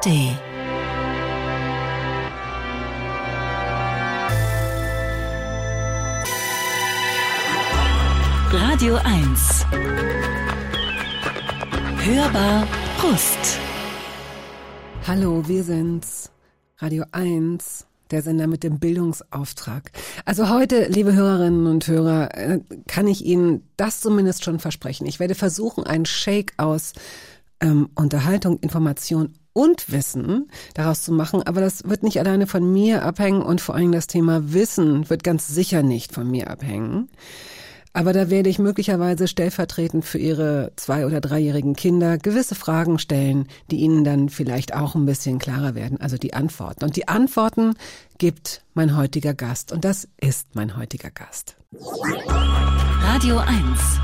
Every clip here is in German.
ARD. Radio 1. Hörbar Brust. Hallo, wir sind's. Radio 1, der Sender mit dem Bildungsauftrag. Also heute, liebe Hörerinnen und Hörer, kann ich Ihnen das zumindest schon versprechen. Ich werde versuchen, einen Shake aus Unterhaltung, Information und Wissen daraus zu machen. Aber das wird nicht alleine von mir abhängen und vor allem das Thema Wissen wird ganz sicher nicht von mir abhängen. Aber da werde ich möglicherweise stellvertretend für Ihre 2- oder 3-jährigen Kinder gewisse Fragen stellen, die Ihnen dann vielleicht auch ein bisschen klarer werden, also die Antworten. Und die Antworten gibt mein heutiger Gast. Und das ist mein heutiger Gast. Radio 1.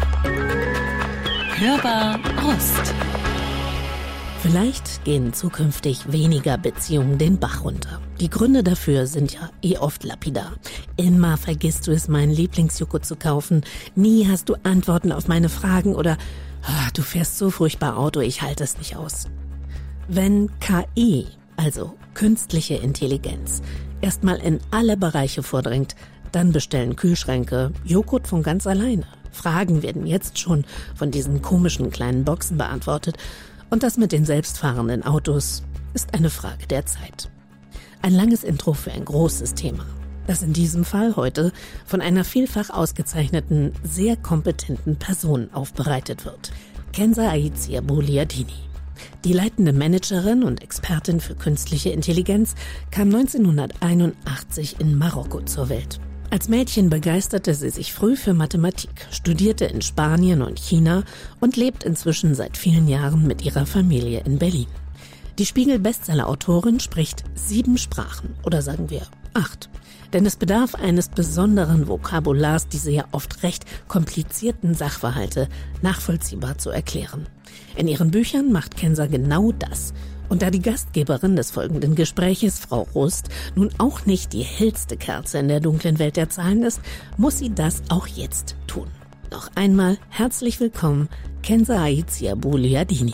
Hörbar Brust. Vielleicht gehen zukünftig weniger Beziehungen den Bach runter. Die Gründe dafür sind ja oft lapidar. Immer vergisst du es, meinen Lieblingsjoghurt zu kaufen. Nie hast du Antworten auf meine Fragen oder du fährst so furchtbar Auto, ich halte es nicht aus. Wenn KI, also künstliche Intelligenz, erstmal in alle Bereiche vordringt, dann bestellen Kühlschränke Joghurt von ganz alleine. Fragen werden jetzt schon von diesen komischen kleinen Boxen beantwortet. Und das mit den selbstfahrenden Autos ist eine Frage der Zeit. Ein langes Intro für ein großes Thema, das in diesem Fall heute von einer vielfach ausgezeichneten, sehr kompetenten Person aufbereitet wird. Kenza Aizia-Bouliadini. Die leitende Managerin und Expertin für künstliche Intelligenz kam 1981 in Marokko zur Welt. Als Mädchen begeisterte sie sich früh für Mathematik, studierte in Spanien und China und lebt inzwischen seit vielen Jahren mit ihrer Familie in Berlin. Die Spiegel-Bestseller-Autorin spricht 7 Sprachen oder sagen wir 8. Denn es bedarf eines besonderen Vokabulars, diese ja oft recht komplizierten Sachverhalte nachvollziehbar zu erklären. In ihren Büchern macht Kenza genau das. Und da die Gastgeberin des folgenden Gespräches, Frau Rust, nun auch nicht die hellste Kerze in der dunklen Welt der Zahlen ist, muss sie das auch jetzt tun. Noch einmal herzlich willkommen, Kenza Aizia-Bouliadini.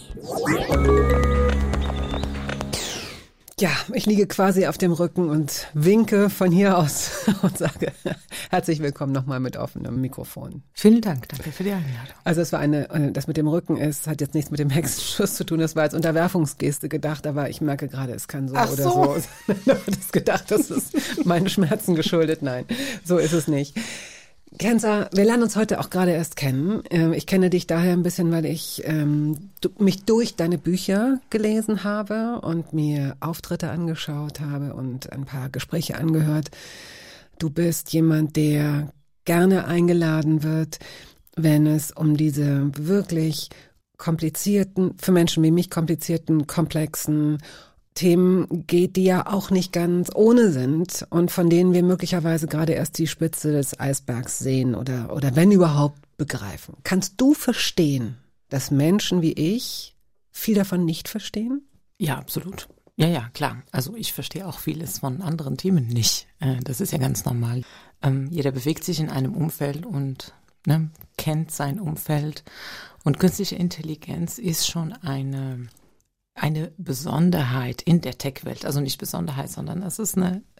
Ja, ich liege quasi auf dem Rücken und winke von hier aus und sage herzlich willkommen nochmal mit offenem Mikrofon. Vielen Dank, danke für die Einladung. Also es war das mit dem Rücken hat jetzt nichts mit dem Hexenschuss zu tun, das war als Unterwerfungsgeste gedacht, aber ich merke gerade, es kann so oder so. Ich habe das gedacht, das ist meinen Schmerzen geschuldet, nein, so ist es nicht. Kenza, wir lernen uns heute auch gerade erst kennen. Ich kenne dich daher ein bisschen, weil ich mich durch deine Bücher gelesen habe und mir Auftritte angeschaut habe und ein paar Gespräche angehört. Du bist jemand, der gerne eingeladen wird, wenn es um diese wirklich komplizierten, für Menschen wie mich komplizierten, komplexen Themen geht, die ja auch nicht ganz ohne sind und von denen wir möglicherweise gerade erst die Spitze des Eisbergs sehen oder wenn überhaupt begreifen. Kannst du verstehen, dass Menschen wie ich viel davon nicht verstehen? Ja, absolut. Ja, klar. Also ich verstehe auch vieles von anderen Themen nicht. Das ist ja ganz normal. Jeder bewegt sich in einem Umfeld und kennt sein Umfeld. Und künstliche Intelligenz ist schon eine Besonderheit in der Tech-Welt, also nicht Besonderheit, sondern es ist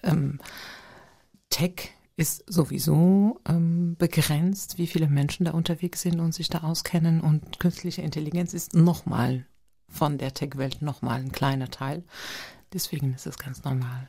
Tech ist sowieso begrenzt, wie viele Menschen da unterwegs sind und sich da auskennen, und künstliche Intelligenz ist nochmal von der Tech-Welt nochmal ein kleiner Teil, deswegen ist es ganz normal.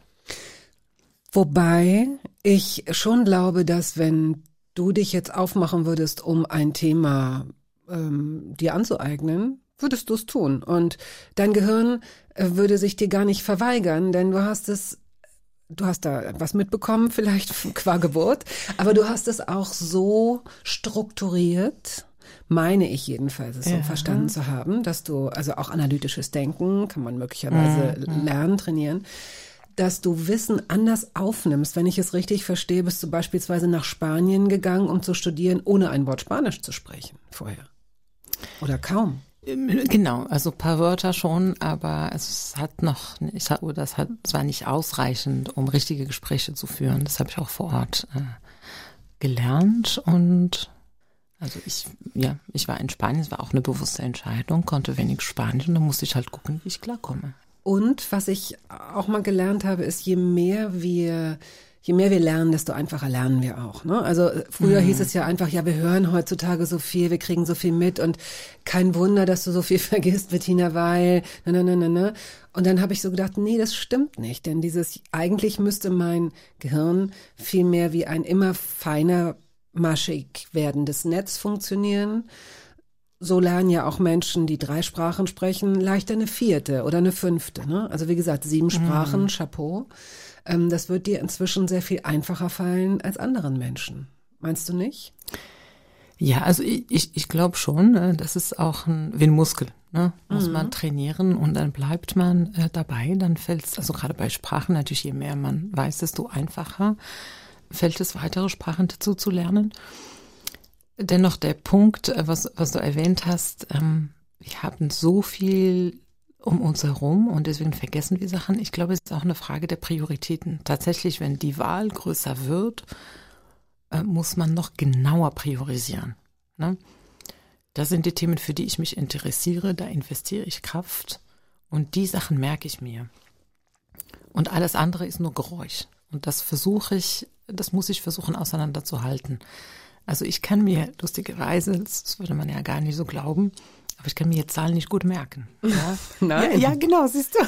Wobei ich schon glaube, dass wenn du dich jetzt aufmachen würdest, um ein Thema dir anzueignen, würdest du es tun und dein Gehirn würde sich dir gar nicht verweigern, denn du hast da was mitbekommen, vielleicht qua Geburt, aber du hast es auch so strukturiert, meine ich jedenfalls, es so verstanden zu haben, dass du, also auch analytisches Denken kann man möglicherweise lernen, trainieren, dass du Wissen anders aufnimmst. Wenn ich es richtig verstehe, bist du beispielsweise nach Spanien gegangen, um zu studieren, ohne ein Wort Spanisch zu sprechen vorher. Oder kaum. Genau, also ein paar Wörter schon, aber es war nicht ausreichend, um richtige Gespräche zu führen. Das habe ich auch vor Ort gelernt und also ich war in Spanien, es war auch eine bewusste Entscheidung, konnte wenig Spanisch und dann musste ich halt gucken, wie ich klarkomme. Und was ich auch mal gelernt habe, ist, je mehr wir lernen, desto einfacher lernen wir auch. Ne? Also früher hieß es ja einfach, ja, wir hören heutzutage so viel, wir kriegen so viel mit und kein Wunder, dass du so viel vergisst, Bettina, weil, ne. Und dann habe ich so gedacht, nee, das stimmt nicht, denn eigentlich müsste mein Gehirn viel mehr wie ein immer feiner, maschig werdendes Netz funktionieren. So lernen ja auch Menschen, die 3 Sprachen sprechen, leichter eine 4. oder eine 5. Ne? Also wie gesagt, 7 Sprachen, Chapeau. Das wird dir inzwischen sehr viel einfacher fallen als anderen Menschen. Meinst du nicht? Ja, also ich glaube schon, das ist auch wie ein Muskel. Ne? Muss man trainieren und dann bleibt man dabei. Dann fällt es, also gerade bei Sprachen natürlich, je mehr man weiß, desto einfacher fällt es, weitere Sprachen dazu zu lernen. Dennoch der Punkt, was du erwähnt hast, wir haben so viel um uns herum und deswegen vergessen wir Sachen. Ich glaube, es ist auch eine Frage der Prioritäten. Tatsächlich, wenn die Wahl größer wird, muss man noch genauer priorisieren. Ne? Das sind die Themen, für die ich mich interessiere, da investiere ich Kraft und die Sachen merke ich mir. Und alles andere ist nur Geräusch. Und das muss ich versuchen auseinanderzuhalten. Also ich kann mir lustigerweise, das würde man ja gar nicht so glauben, aber ich kann mir jetzt Zahlen nicht gut merken. Ja? Nein. Ja, genau, siehst du.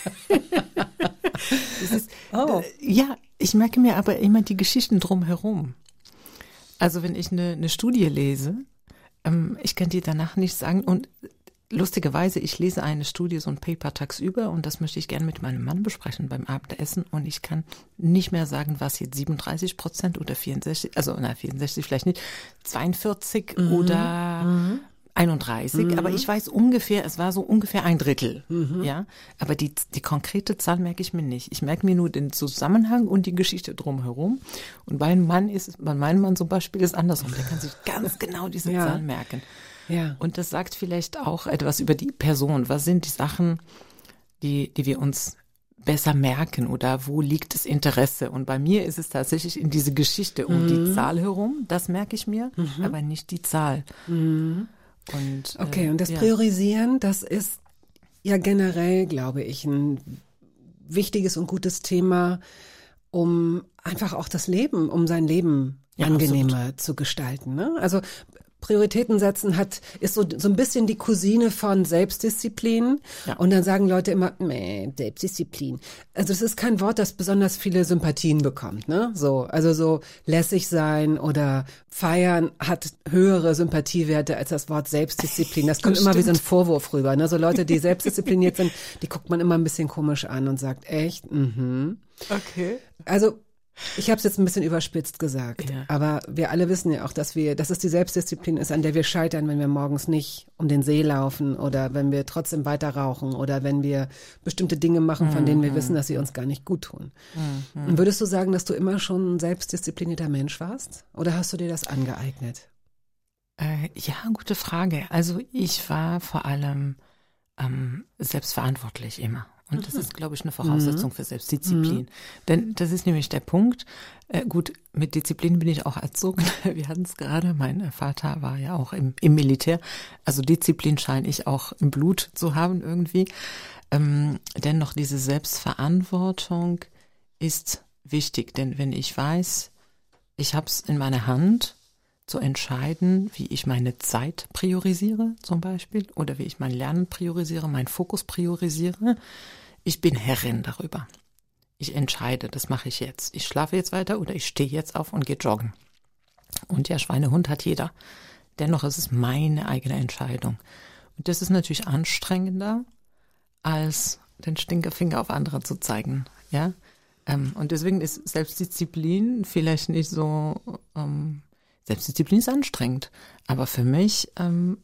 Ja, ich merke mir aber immer die Geschichten drumherum. Also wenn ich eine Studie lese, ich kann dir danach nicht sagen, und lustigerweise, ich lese eine Studie, so ein Paper tagsüber und das möchte ich gerne mit meinem Mann besprechen beim Abendessen und ich kann nicht mehr sagen, was jetzt 37% oder 64, also 64 vielleicht nicht, 42 oder 31, aber ich weiß ungefähr, es war so ungefähr 1/3, ja, aber die konkrete Zahl merke ich mir nicht. Ich merke mir nur den Zusammenhang und die Geschichte drumherum und bei meinem Mann zum Beispiel ist andersrum, der kann sich ganz genau diese Zahl merken. Ja. Und das sagt vielleicht auch etwas über die Person. Was sind die Sachen, die wir uns besser merken oder wo liegt das Interesse? Und bei mir ist es tatsächlich in diese Geschichte um die Zahl herum, das merke ich mir, aber nicht die Zahl. Und, okay, und das Priorisieren, das ist ja generell, glaube ich, ein wichtiges und gutes Thema, um einfach auch um sein Leben angenehmer zu gestalten. Ne? Also Prioritäten setzen ist so ein bisschen die Cousine von Selbstdisziplin. Ja. Und dann sagen Leute immer, Selbstdisziplin. Also es ist kein Wort, das besonders viele Sympathien bekommt, ne? So, also so lässig sein oder feiern hat höhere Sympathiewerte als das Wort Selbstdisziplin. Das kommt immer wie so ein Vorwurf rüber, ne? So Leute, die selbstdiszipliniert sind, die guckt man immer ein bisschen komisch an und sagt, echt? Okay. Also ich habe es jetzt ein bisschen überspitzt gesagt, aber wir alle wissen ja auch, dass es die Selbstdisziplin ist, an der wir scheitern, wenn wir morgens nicht um den See laufen oder wenn wir trotzdem weiter rauchen oder wenn wir bestimmte Dinge machen, von denen wir wissen, dass sie uns gar nicht gut tun. Und würdest du sagen, dass du immer schon ein selbstdisziplinierter Mensch warst oder hast du dir das angeeignet? Ja, gute Frage. Also ich war vor allem selbstverantwortlich immer. Und das ist, glaube ich, eine Voraussetzung für Selbstdisziplin. Denn das ist nämlich der Punkt. Gut, mit Disziplin bin ich auch erzogen. Wir hatten es gerade, mein Vater war ja auch im Militär. Also Disziplin scheine ich auch im Blut zu haben irgendwie. Dennoch diese Selbstverantwortung ist wichtig. Denn wenn ich weiß, ich habe es in meiner Hand, zu entscheiden, wie ich meine Zeit priorisiere zum Beispiel oder wie ich mein Lernen priorisiere, meinen Fokus priorisiere. Ich bin Herrin darüber. Ich entscheide, das mache ich jetzt. Ich schlafe jetzt weiter oder ich stehe jetzt auf und gehe joggen. Und ja, Schweinehund hat jeder. Dennoch ist es meine eigene Entscheidung. Und das ist natürlich anstrengender, als den Stinkefinger auf andere zu zeigen. Ja? Und deswegen ist Selbstdisziplin vielleicht nicht so... Selbstdisziplin ist anstrengend, aber für mich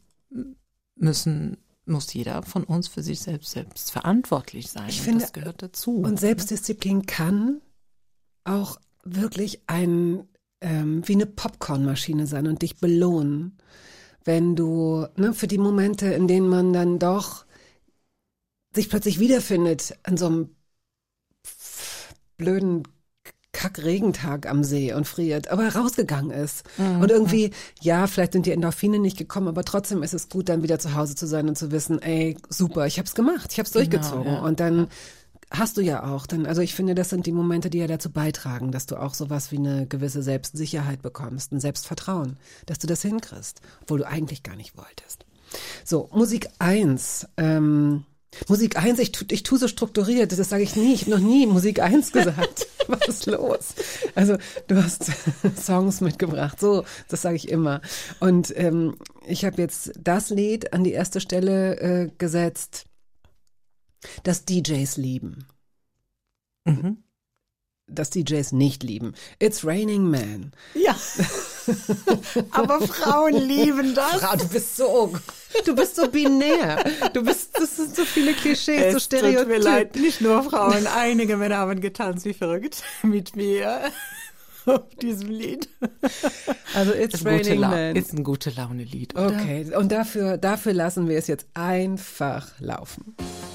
muss jeder von uns für sich selbst verantwortlich sein. Ich finde, das gehört dazu. Und Selbstdisziplin kann auch wirklich wie eine Popcornmaschine sein und dich belohnen, wenn du für die Momente, in denen man dann doch sich plötzlich wiederfindet an so einem blöden Kack-Regentag am See und friert, aber rausgegangen ist. Und irgendwie, ja, vielleicht sind die Endorphine nicht gekommen, aber trotzdem ist es gut, dann wieder zu Hause zu sein und zu wissen, ey, super, ich hab's gemacht, ich hab's durchgezogen. Ja. Und dann hast du ja auch. Also ich finde, das sind die Momente, die ja dazu beitragen, dass du auch sowas wie eine gewisse Selbstsicherheit bekommst, ein Selbstvertrauen, dass du das hinkriegst, obwohl du eigentlich gar nicht wolltest. So, Musik 1. Musik 1, ich tu so strukturiert, das sage ich nie. Ich habe noch nie Musik 1 gesagt. Was ist los? Also du hast Songs mitgebracht, so, das sage ich immer. Und ich habe jetzt das Lied an die erste Stelle gesetzt, das DJs lieben. Mhm. Das DJs nicht lieben. It's Raining Man. Ja, aber Frauen lieben das. Frau, du bist so binär. Das sind so viele Klischees, so Stereotypen. Tut mir leid, nicht nur Frauen, einige Männer haben getanzt wie verrückt mit mir auf diesem Lied. Also It's Raining Man. Ist ein gute Laune-Lied, oder? Okay, und dafür lassen wir es jetzt einfach laufen.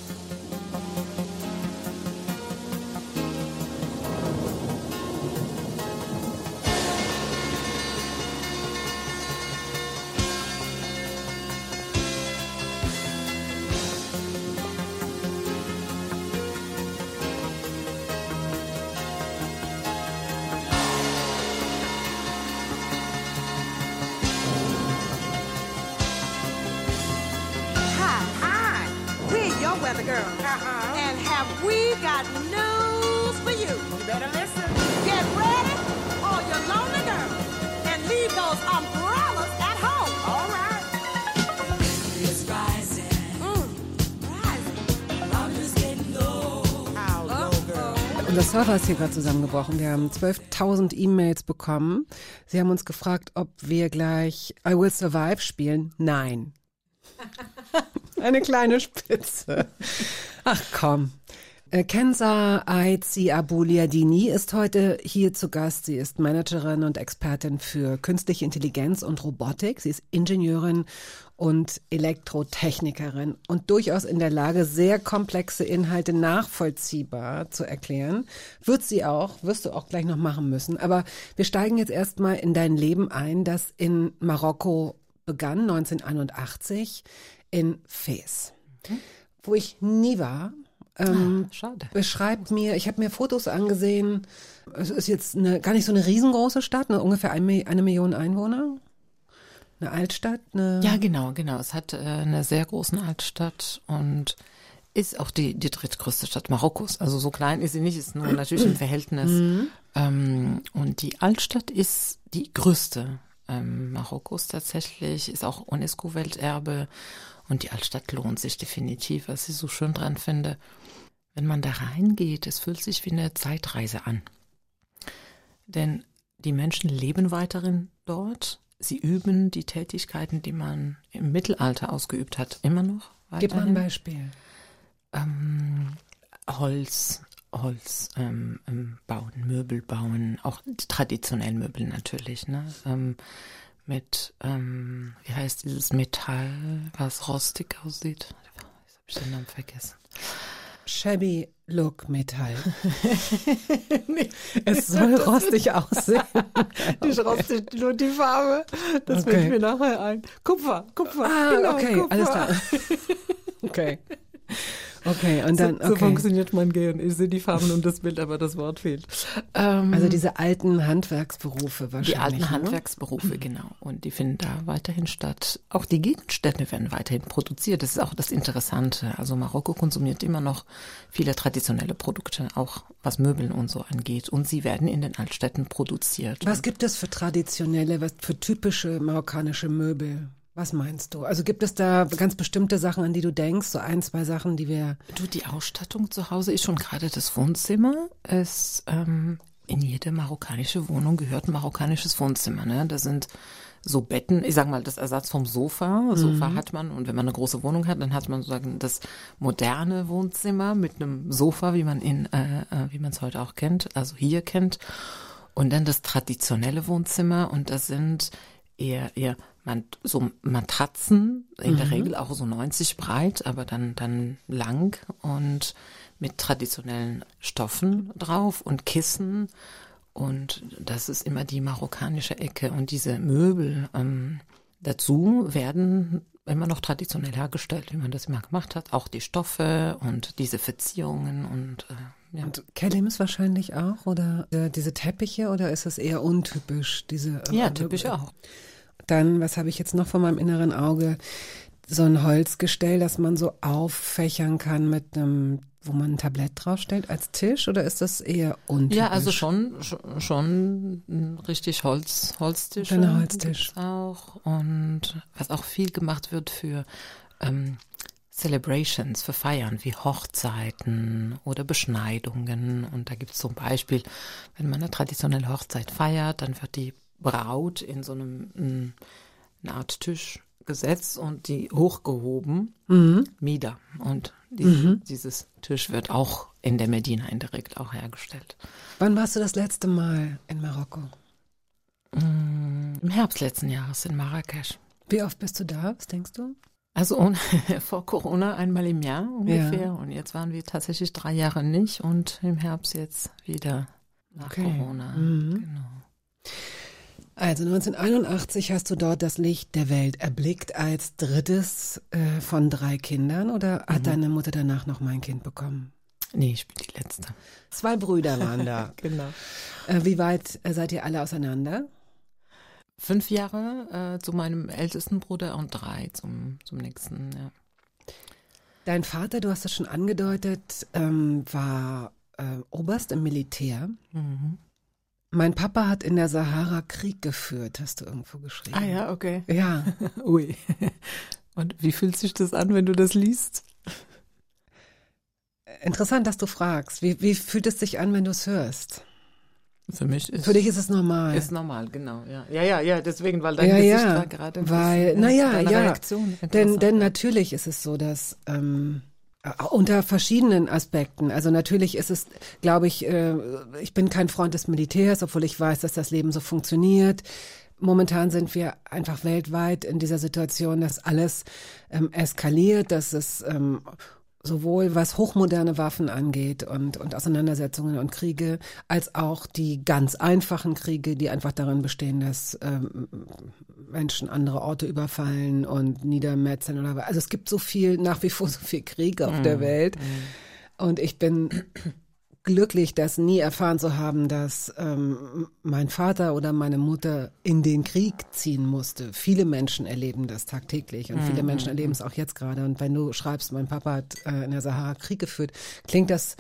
Weather girl. And have we got news for you? You better listen. Get ready, all you lonely girls, and leave those umbrellas at home. All right. It's rising. Rising. I'm just getting low. How low, girl? Unser Server ist hier gerade zusammengebrochen. Wir haben 12.000 E-Mails bekommen. Sie haben uns gefragt, ob wir gleich I Will Survive spielen. Nein. Eine kleine Spitze. Ach komm. Kenza Aizi Abuliadini ist heute hier zu Gast. Sie ist Managerin und Expertin für künstliche Intelligenz und Robotik. Sie ist Ingenieurin und Elektrotechnikerin und durchaus in der Lage, sehr komplexe Inhalte nachvollziehbar zu erklären. Wirst du auch gleich noch machen müssen. Aber wir steigen jetzt erstmal in dein Leben ein, das in Marokko begann, 1981, in Fez, wo ich nie war. Schade. Beschreibt mir, ich habe mir Fotos angesehen, es ist jetzt gar nicht so eine riesengroße Stadt, ungefähr 1 Million Einwohner. Eine Altstadt? Ja, genau. Es hat eine sehr große Altstadt und ist auch die drittgrößte Stadt Marokkos. Also so klein ist sie nicht, ist nur natürlich im Verhältnis. Und die Altstadt ist die größte Marokkos tatsächlich, ist auch UNESCO-Welterbe und die Altstadt lohnt sich definitiv, was ich so schön dran finde. Wenn man da reingeht, es fühlt sich wie eine Zeitreise an. Denn die Menschen leben weiterhin dort, sie üben die Tätigkeiten, die man im Mittelalter ausgeübt hat, immer noch weiterhin. Gib mal ein Beispiel. Holz bauen, Möbel bauen, auch die traditionellen Möbel natürlich, ne? Mit, wie heißt dieses Metall, was rostig aussieht? Jetzt habe ich den Namen vergessen. Shabby Look Metall. Nee, es soll rostig aussehen. Nicht rostig, nur die Farbe. Das fällt mir nachher ein. Kupfer. Genau, okay, Kupfer. Alles klar. Okay, und dann, so funktioniert mein Gehirn. Ich sehe die Farben und das Bild, aber das Wort fehlt. Also diese alten Handwerksberufe wahrscheinlich. Die alten Handwerksberufe, genau. Und die finden da weiterhin statt. Auch die Gegenstände werden weiterhin produziert. Das ist auch das Interessante. Also Marokko konsumiert immer noch viele traditionelle Produkte, auch was Möbeln und so angeht. Und sie werden in den Altstädten produziert. Was gibt es für für typische marokkanische Möbel? Was meinst du? Also gibt es da ganz bestimmte Sachen, an die du denkst? So 1, 2 Sachen, die wir... Die Ausstattung zu Hause ist schon gerade das Wohnzimmer. In jede marokkanische Wohnung gehört ein marokkanisches Wohnzimmer. Ne? Da sind so Betten, ich sag mal, das Ersatz vom Sofa. Sofa hat man, und wenn man eine große Wohnung hat, dann hat man sozusagen das moderne Wohnzimmer mit einem Sofa, wie man es heute auch kennt, also hier kennt. Und dann das traditionelle Wohnzimmer, und das sind eher so Matratzen, in der Regel auch so 90 breit, aber dann lang und mit traditionellen Stoffen drauf und Kissen Und das ist immer die marokkanische Ecke. Und diese Möbel dazu werden immer noch traditionell hergestellt, wie man das immer gemacht hat. Auch die Stoffe und diese Verzierungen und ja. Und Kelims wahrscheinlich auch, oder diese Teppiche, oder ist das eher untypisch? Ja, typisch auch. Dann, was habe ich jetzt noch vor meinem inneren Auge? So ein Holzgestell, das man so auffächern kann mit einem, wo man ein Tablett draufstellt als Tisch, oder ist das eher untypisch? Ja, also schon richtig Holztische. Ein Holztisch. Auch. Und was auch viel gemacht wird für Celebrations, für Feiern wie Hochzeiten oder Beschneidungen. Und da gibt es zum Beispiel, wenn man eine traditionelle Hochzeit feiert, dann wird die Braut in so eine Art Tisch gesetzt und die hochgehoben, Mida. Und dieses Tisch wird auch in der Medina indirekt auch hergestellt. Wann warst du das letzte Mal in Marokko? Im Herbst letzten Jahres in Marrakesch. Wie oft bist du da? Was denkst du? Also vor Corona einmal im Jahr ungefähr. Ja. Und jetzt waren wir tatsächlich 3 Jahre nicht und im Herbst jetzt wieder nach Corona. Genau. Also 1981 hast du dort das Licht der Welt erblickt als drittes von 3 Kindern, oder hat deine Mutter danach noch mal ein Kind bekommen? Nee, ich bin die Letzte. 2 Brüder waren da. Genau. Wie weit seid ihr alle auseinander? 5 Jahre zu meinem ältesten Bruder und 3 zum nächsten, ja. Dein Vater, du hast es schon angedeutet, war Oberst im Militär. Mein Papa hat in der Sahara Krieg geführt, hast du irgendwo geschrieben. Ah ja, okay. Ja. Ui. Und wie fühlt sich das an, wenn du das liest? Interessant, dass du fragst. Wie fühlt es sich an, wenn du es hörst? Für dich ist es normal. Ist normal, genau. Ja, deswegen, weil dein Gesicht war gerade ein bisschen, Reaktion. Denn natürlich ist es so, dass unter verschiedenen Aspekten, also natürlich ist es, glaube ich, ich bin kein Freund des Militärs, obwohl ich weiß, dass das Leben so funktioniert. Momentan sind wir einfach weltweit in dieser Situation, dass alles eskaliert, dass es sowohl was hochmoderne Waffen angeht und Auseinandersetzungen und Kriege, als auch die ganz einfachen Kriege, die einfach darin bestehen, dass Menschen andere Orte überfallen und niedermetzeln oder also es gibt nach wie vor so viel Krieg auf der Welt. Und ich bin glücklich, das nie erfahren zu haben, dass mein Vater oder meine Mutter in den Krieg ziehen musste. Viele Menschen erleben das tagtäglich und viele Menschen erleben es auch jetzt gerade. Und wenn du schreibst, mein Papa hat in der Sahara Krieg geführt, klingt das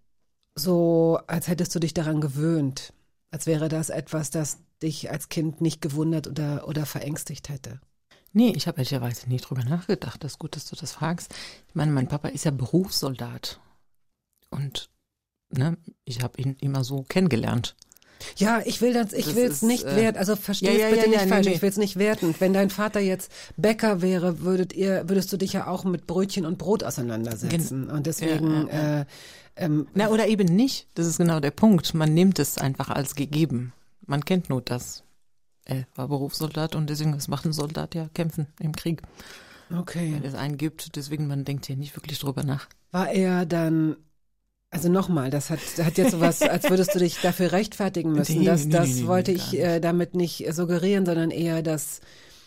so, als hättest du dich daran gewöhnt. Als wäre das etwas, das dich als Kind nicht gewundert oder verängstigt hätte. Nee, ich habe ehrlicherweise nie drüber nachgedacht. Das ist gut, dass du das fragst. Ich meine, mein Papa ist ja Berufssoldat. Und ich habe ihn immer so kennengelernt. Ja, ich will es nicht werten, also versteh es bitte nicht falsch, ich will es nicht werten. Wenn dein Vater jetzt Bäcker wäre, würdest du dich ja auch mit Brötchen und Brot auseinandersetzen. Und deswegen oder eben nicht. Das ist genau der Punkt. Man nimmt es einfach als gegeben. Man kennt nur das. Er war Berufssoldat und deswegen, was macht ein Soldat? Ja, kämpfen im Krieg. Okay. Wenn es einen gibt, deswegen, man denkt hier nicht wirklich drüber nach. War er dann, also nochmal, das hat jetzt sowas, als würdest du dich dafür rechtfertigen müssen. Das wollte ich damit nicht suggerieren, sondern eher, dass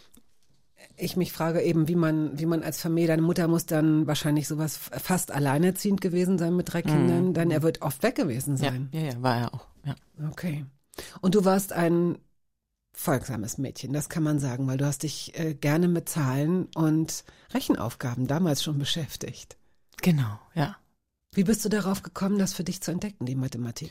ich mich frage eben, wie man als Familie, deine Mutter muss dann wahrscheinlich sowas fast alleinerziehend gewesen sein mit 3 Kindern, denn er wird oft weg gewesen sein. Ja, war er auch, ja. Okay. Und du warst ein folgsames Mädchen, das kann man sagen, weil du hast dich gerne mit Zahlen und Rechenaufgaben damals schon beschäftigt. Genau, ja. Wie bist du darauf gekommen, das für dich zu entdecken, die Mathematik?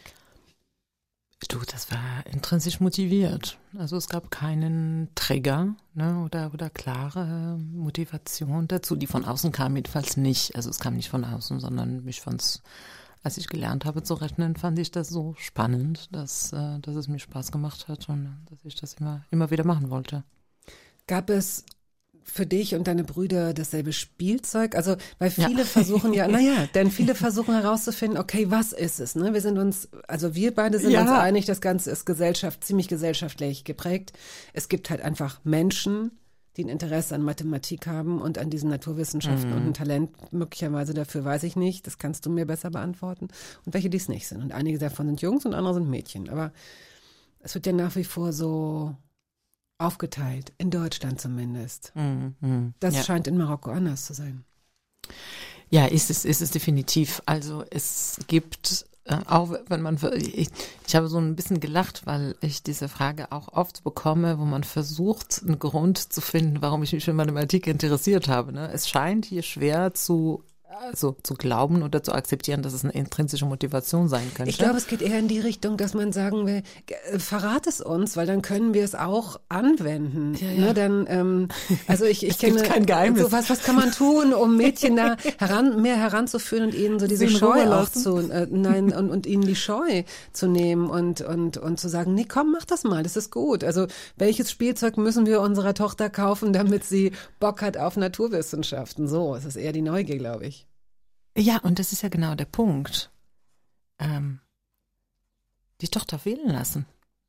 Du, das war intrinsisch motiviert. Also es gab keinen Trigger oder klare Motivation dazu, die von außen kam jedenfalls nicht. Also es kam nicht von außen, sondern als ich gelernt habe zu rechnen, fand ich das so spannend, dass es mir Spaß gemacht hat und dass ich das immer wieder machen wollte. Gab es für dich und deine Brüder dasselbe Spielzeug? Also, weil viele versuchen viele versuchen herauszufinden, okay, was ist es? Ne? Wir beide sind uns einig, das Ganze ist ziemlich gesellschaftlich geprägt. Es gibt halt einfach Menschen, die ein Interesse an Mathematik haben und an diesen Naturwissenschaften und ein Talent möglicherweise dafür, weiß ich nicht, das kannst du mir besser beantworten, und welche, die es nicht sind. Und einige davon sind Jungs und andere sind Mädchen. Aber es wird ja nach wie vor so aufgeteilt, in Deutschland zumindest. Das scheint in Marokko anders zu sein. Ja, ist es definitiv. Also es gibt, auch wenn man, ich habe so ein bisschen gelacht, weil ich diese Frage auch oft bekomme, wo man versucht, einen Grund zu finden, warum ich mich für Mathematik interessiert habe. Ne? Es scheint hier schwer zu glauben oder zu akzeptieren, dass es eine intrinsische Motivation sein könnte. Ich glaube, es geht eher in die Richtung, dass man sagen will, verrat es uns, weil dann können wir es auch anwenden. Ja. Ne, dann, also ich kenne, gibt kein Geheimnis. So was kann man tun, um Mädchen da mehr heranzuführen und ihnen so diese Scheu und ihnen die Scheu zu nehmen und zu sagen, nee, komm, mach das mal, das ist gut. Also welches Spielzeug müssen wir unserer Tochter kaufen, damit sie Bock hat auf Naturwissenschaften? So, es ist eher die Neugier, glaube ich. Ja, und das ist ja genau der Punkt. Die Tochter wählen lassen.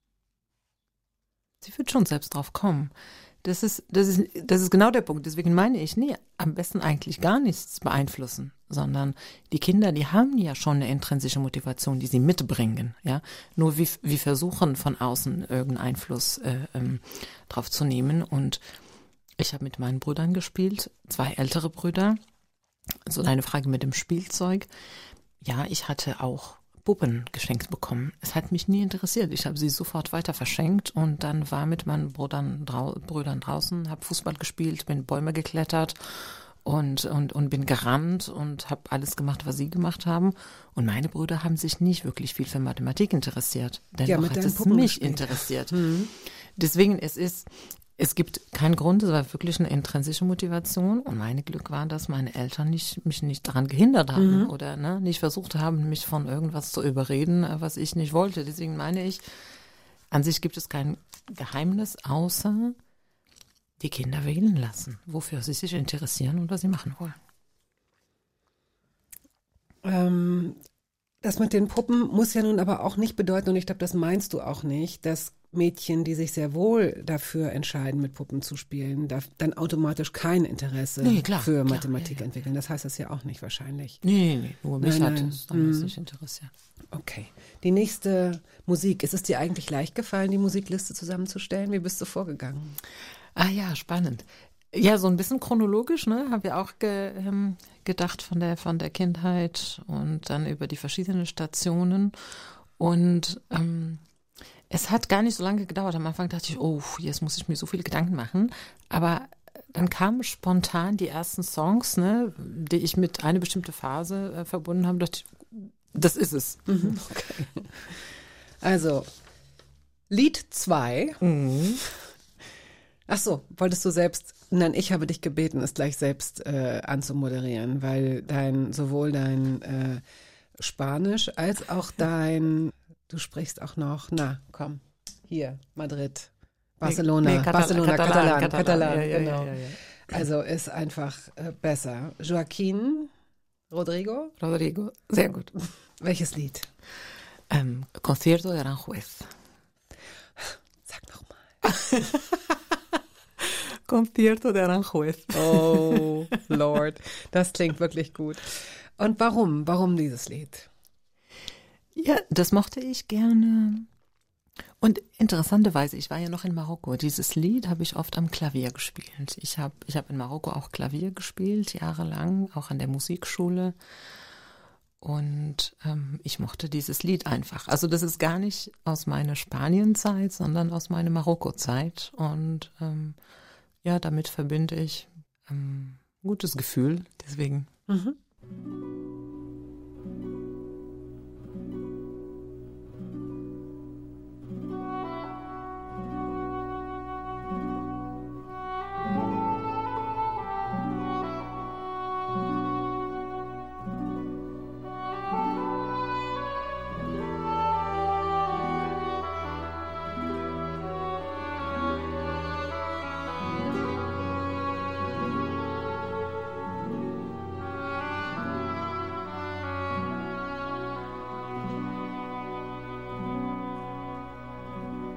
Sie wird schon selbst drauf kommen. Das ist genau der Punkt. Deswegen meine ich, nee, am besten eigentlich gar nichts beeinflussen, sondern die Kinder, die haben ja schon eine intrinsische Motivation, die sie mitbringen. Ja, nur wir versuchen von außen irgendeinen Einfluss drauf zu nehmen. Und ich habe mit meinen Brüdern gespielt, 2 ältere Brüder. So deine Frage mit dem Spielzeug. Ja, ich hatte auch Puppen geschenkt bekommen. Es hat mich nie interessiert. Ich habe sie sofort weiter verschenkt und dann war mit meinen Brüdern draußen, habe Fußball gespielt, bin Bäume geklettert und bin gerannt und habe alles gemacht, was sie gemacht haben. Und meine Brüder haben sich nicht wirklich viel für Mathematik interessiert. Dennoch hat es mich interessiert. Deswegen, es gibt keinen Grund, es war wirklich eine intrinsische Motivation. Und mein Glück war, dass meine Eltern mich nicht daran gehindert haben oder nicht versucht haben, mich von irgendwas zu überreden, was ich nicht wollte. Deswegen meine ich, an sich gibt es kein Geheimnis, außer die Kinder wählen lassen, wofür sie sich interessieren und was sie machen wollen. Das mit den Puppen muss ja nun aber auch nicht bedeuten, und ich glaube, das meinst du auch nicht, dass Mädchen, die sich sehr wohl dafür entscheiden, mit Puppen zu spielen, dann automatisch kein Interesse für Mathematik entwickeln. Das heißt das ja auch nicht wahrscheinlich. Nee, nur mich hat es damals nicht interessiert. Okay. Die nächste Musik. Ist es dir eigentlich leicht gefallen, die Musikliste zusammenzustellen? Wie bist du vorgegangen? Ah ja, spannend. Ja, so ein bisschen chronologisch, ne? Haben wir auch gedacht von der Kindheit und dann über die verschiedenen Stationen. Und es hat gar nicht so lange gedauert. Am Anfang dachte ich, oh, jetzt muss ich mir so viele Gedanken machen. Aber dann kamen spontan die ersten Songs, ne, die ich mit einer bestimmten Phase verbunden habe. Dachte ich, das ist es. Okay. Also, Lied 2. Ach so, wolltest du selbst, nein, ich habe dich gebeten, es gleich selbst anzumoderieren, weil sowohl dein Spanisch als auch du sprichst auch noch, komm, hier, Madrid, Barcelona, Katalan, genau. Ja. Also ist einfach besser. Joaquín Rodrigo, sehr gut. Welches Lied? Concierto de Aranjuez. Sag nochmal. Concierto de Aranjuez. Oh, Lord. Das klingt wirklich gut. Und warum? Warum dieses Lied? Ja, das mochte ich gerne. Und interessanterweise, ich war ja noch in Marokko. Dieses Lied habe ich oft am Klavier gespielt. Ich hab in Marokko auch Klavier gespielt, jahrelang, auch an der Musikschule. Und ich mochte dieses Lied einfach. Also das ist gar nicht aus meiner Spanienzeit, sondern aus meiner Marokko-Zeit. Und ja, damit verbinde ich ein gutes Gefühl. Deswegen.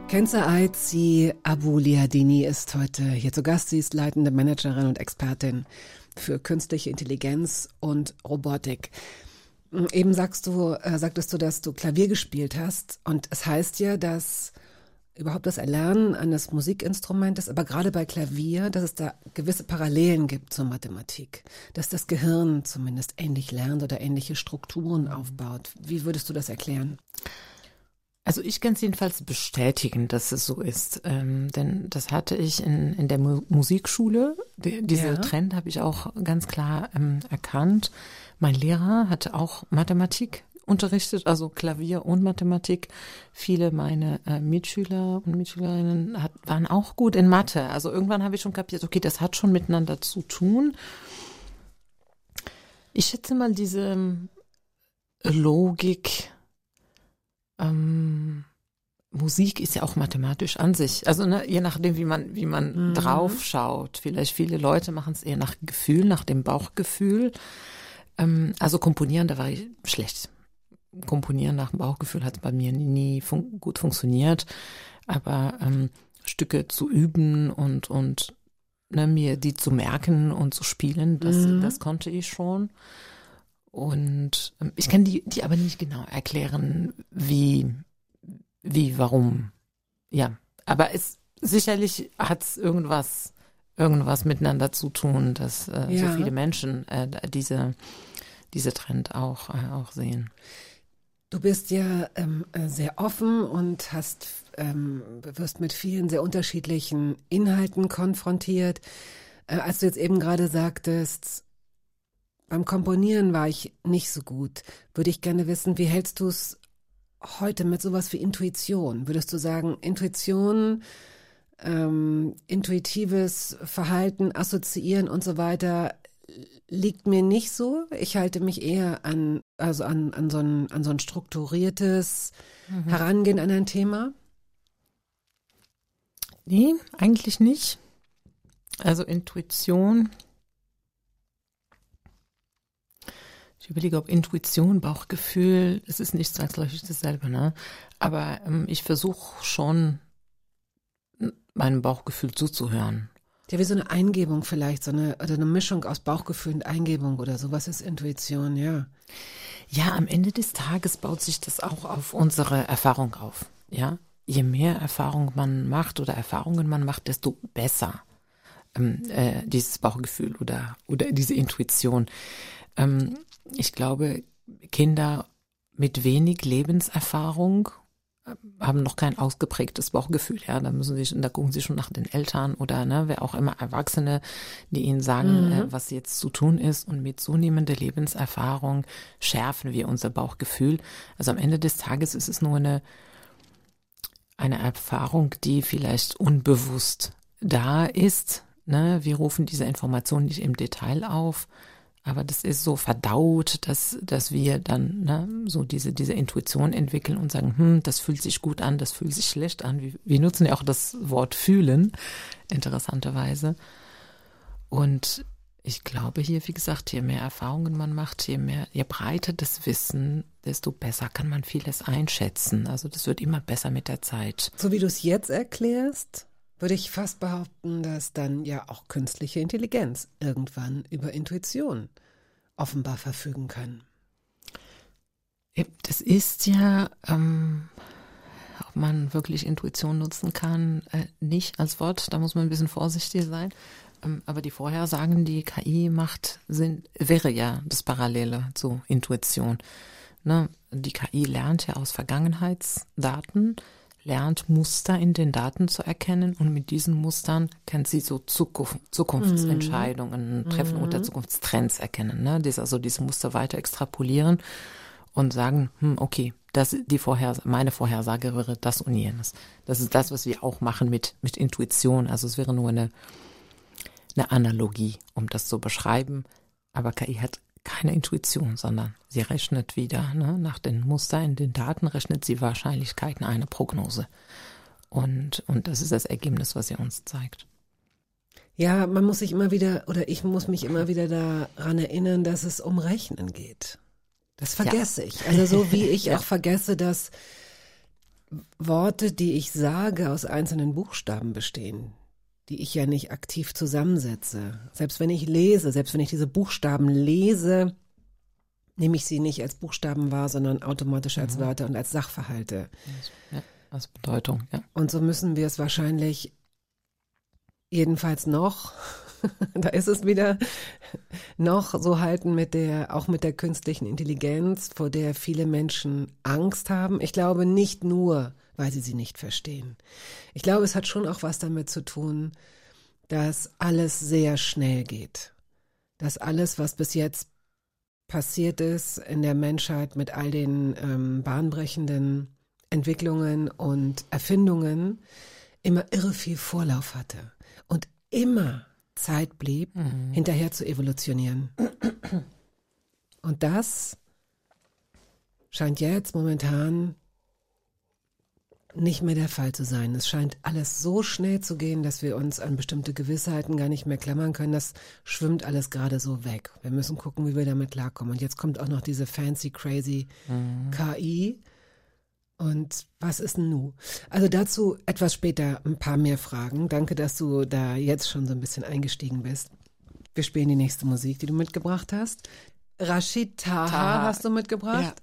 Kenza Aizi Abou-Liadini ist heute hier zu Gast. Sie ist leitende Managerin und Expertin für künstliche Intelligenz und Robotik. Eben sagtest du, dass du Klavier gespielt hast. Und es heißt ja, dass überhaupt das Erlernen eines Musikinstrumentes, aber gerade bei Klavier, dass es da gewisse Parallelen gibt zur Mathematik. Dass das Gehirn zumindest ähnlich lernt oder ähnliche Strukturen aufbaut. Wie würdest du das erklären? Also ich kann es jedenfalls bestätigen, dass es so ist, denn das hatte ich in der Musikschule, diese Trend habe ich auch ganz klar erkannt. Mein Lehrer hatte auch Mathematik unterrichtet, also Klavier und Mathematik. Viele meiner Mitschüler und Mitschülerinnen waren auch gut in Mathe. Also irgendwann habe ich schon kapiert, okay, das hat schon miteinander zu tun. Ich schätze mal diese Logik. Musik ist ja auch mathematisch an sich. Also je nachdem, wie man drauf schaut. Vielleicht viele Leute machen es eher nach Gefühl, nach dem Bauchgefühl. Also komponieren, da war ich schlecht. Komponieren nach dem Bauchgefühl hat bei mir nie gut funktioniert. Aber Stücke zu üben und mir die zu merken und zu spielen, das konnte ich schon. Und ich kann die aber nicht genau erklären, wie, warum. Ja, aber sicherlich hat es irgendwas miteinander zu tun, dass so viele Menschen diese Trend auch sehen. Du bist ja sehr offen und wirst mit vielen sehr unterschiedlichen Inhalten konfrontiert. Als du jetzt eben gerade sagtest, beim Komponieren war ich nicht so gut. Würde ich gerne wissen, wie hältst du es heute mit sowas wie Intuition? Würdest du sagen, Intuition, intuitives Verhalten, Assoziieren und so weiter liegt mir nicht so? Ich halte mich eher an so ein strukturiertes Herangehen an ein Thema. Nee, eigentlich nicht. Also Intuition. Ich überlege, ob Intuition, Bauchgefühl, es ist nicht zwangsläufig dasselbe, ne? Aber ich versuche schon, meinem Bauchgefühl zuzuhören. Ja, wie so eine Eingebung vielleicht, oder eine Mischung aus Bauchgefühl und Eingebung oder so. Was ist Intuition, ja? Ja, am Ende des Tages baut sich das auch auf unsere Erfahrung auf, ja? Je mehr Erfahrungen man macht, desto besser dieses Bauchgefühl oder diese Intuition. Ich glaube, Kinder mit wenig Lebenserfahrung haben noch kein ausgeprägtes Bauchgefühl. Ja, da gucken sie schon nach den Eltern oder wer auch immer, Erwachsene, die ihnen sagen, was jetzt zu tun ist. Und mit zunehmender Lebenserfahrung schärfen wir unser Bauchgefühl. Also am Ende des Tages ist es nur eine Erfahrung, die vielleicht unbewusst da ist. Ne? Wir rufen diese Information nicht im Detail auf. Aber das ist so verdaut, dass wir dann so diese Intuition entwickeln und sagen, das fühlt sich gut an, das fühlt sich schlecht an. Wir nutzen ja auch das Wort fühlen, interessanterweise. Und ich glaube hier, wie gesagt, je mehr Erfahrungen man macht, je breiter das Wissen, desto besser kann man vieles einschätzen. Also das wird immer besser mit der Zeit. So wie du es jetzt erklärst, würde ich fast behaupten, dass dann ja auch künstliche Intelligenz irgendwann über Intuition offenbar verfügen kann. Das ist ja, ob man wirklich Intuition nutzen kann, nicht als Wort, da muss man ein bisschen vorsichtig sein. Aber die Vorhersagen, die KI macht, wäre ja das Parallele zu Intuition. Ne? Die KI lernt ja aus Vergangenheitsdaten, lernt Muster in den Daten zu erkennen und mit diesen Mustern kann sie so Zukunftsentscheidungen treffen oder Zukunftstrends erkennen. Ne? Diese Muster weiter extrapolieren und sagen, okay, meine Vorhersage wäre das und jenes. Das ist das, was wir auch machen mit Intuition. Also es wäre nur eine Analogie, um das zu beschreiben. Aber KI hat keine Intuition, sondern sie rechnet wieder, nach den Mustern in den Daten rechnet sie Wahrscheinlichkeiten, eine Prognose. Und das ist das Ergebnis, was sie uns zeigt. Ja, ich muss mich immer wieder daran erinnern, dass es um Rechnen geht. Das vergesse ich. Also so wie ich auch vergesse, dass Worte, die ich sage, aus einzelnen Buchstaben bestehen, die ich ja nicht aktiv zusammensetze. Selbst wenn ich lese, selbst wenn ich diese Buchstaben lese, nehme ich sie nicht als Buchstaben wahr, sondern automatisch als Wörter und als Sachverhalte. Ja, als Bedeutung, ja. Und so müssen wir es wahrscheinlich jedenfalls noch, da ist es wieder, noch so halten auch mit der künstlichen Intelligenz, vor der viele Menschen Angst haben. Ich glaube nicht nur, weil sie nicht verstehen. Ich glaube, es hat schon auch was damit zu tun, dass alles sehr schnell geht. Dass alles, was bis jetzt passiert ist in der Menschheit mit all den bahnbrechenden Entwicklungen und Erfindungen, immer irre viel Vorlauf hatte und immer Zeit blieb, hinterher zu evolutionieren. Und das scheint jetzt momentan nicht mehr der Fall zu sein. Es scheint alles so schnell zu gehen, dass wir uns an bestimmte Gewissheiten gar nicht mehr klammern können. Das schwimmt alles gerade so weg. Wir müssen gucken, wie wir damit klarkommen. Und jetzt kommt auch noch diese fancy, crazy KI. Und was ist denn nun? Also dazu etwas später ein paar mehr Fragen. Danke, dass du da jetzt schon so ein bisschen eingestiegen bist. Wir spielen die nächste Musik, die du mitgebracht hast. Rashid Taha hast du mitgebracht.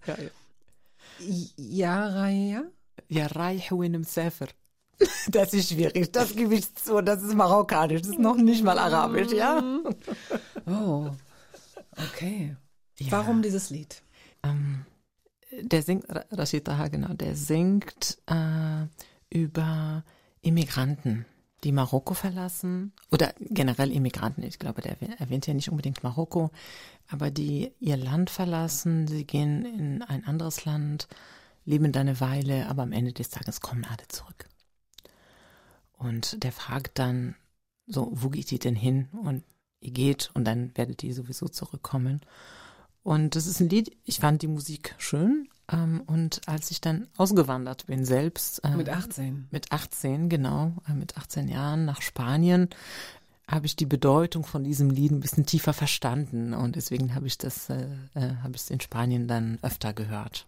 Ja. Raya? Ja, Raihuin im Sefer. Das ist schwierig, das gebe ich zu, das ist marokkanisch, das ist noch nicht mal arabisch, ja? Oh, okay. Ja. Warum dieses Lied? Der singt, Rashid Taha, genau, der singt über Immigranten, die Marokko verlassen, oder generell Immigranten, ich glaube, der erwähnt ja nicht unbedingt Marokko, aber die ihr Land verlassen, sie gehen in ein anderes Land, leben da eine Weile, aber am Ende des Tages kommen alle zurück. Und der fragt dann so, wo geht ihr denn hin? Und ihr geht und dann werdet ihr sowieso zurückkommen. Und das ist ein Lied, ich fand die Musik schön. Und als ich dann ausgewandert bin selbst. Mit 18? Mit 18, genau. Mit 18 Jahren nach Spanien habe ich die Bedeutung von diesem Lied ein bisschen tiefer verstanden. Und deswegen habe ich es in Spanien dann öfter gehört.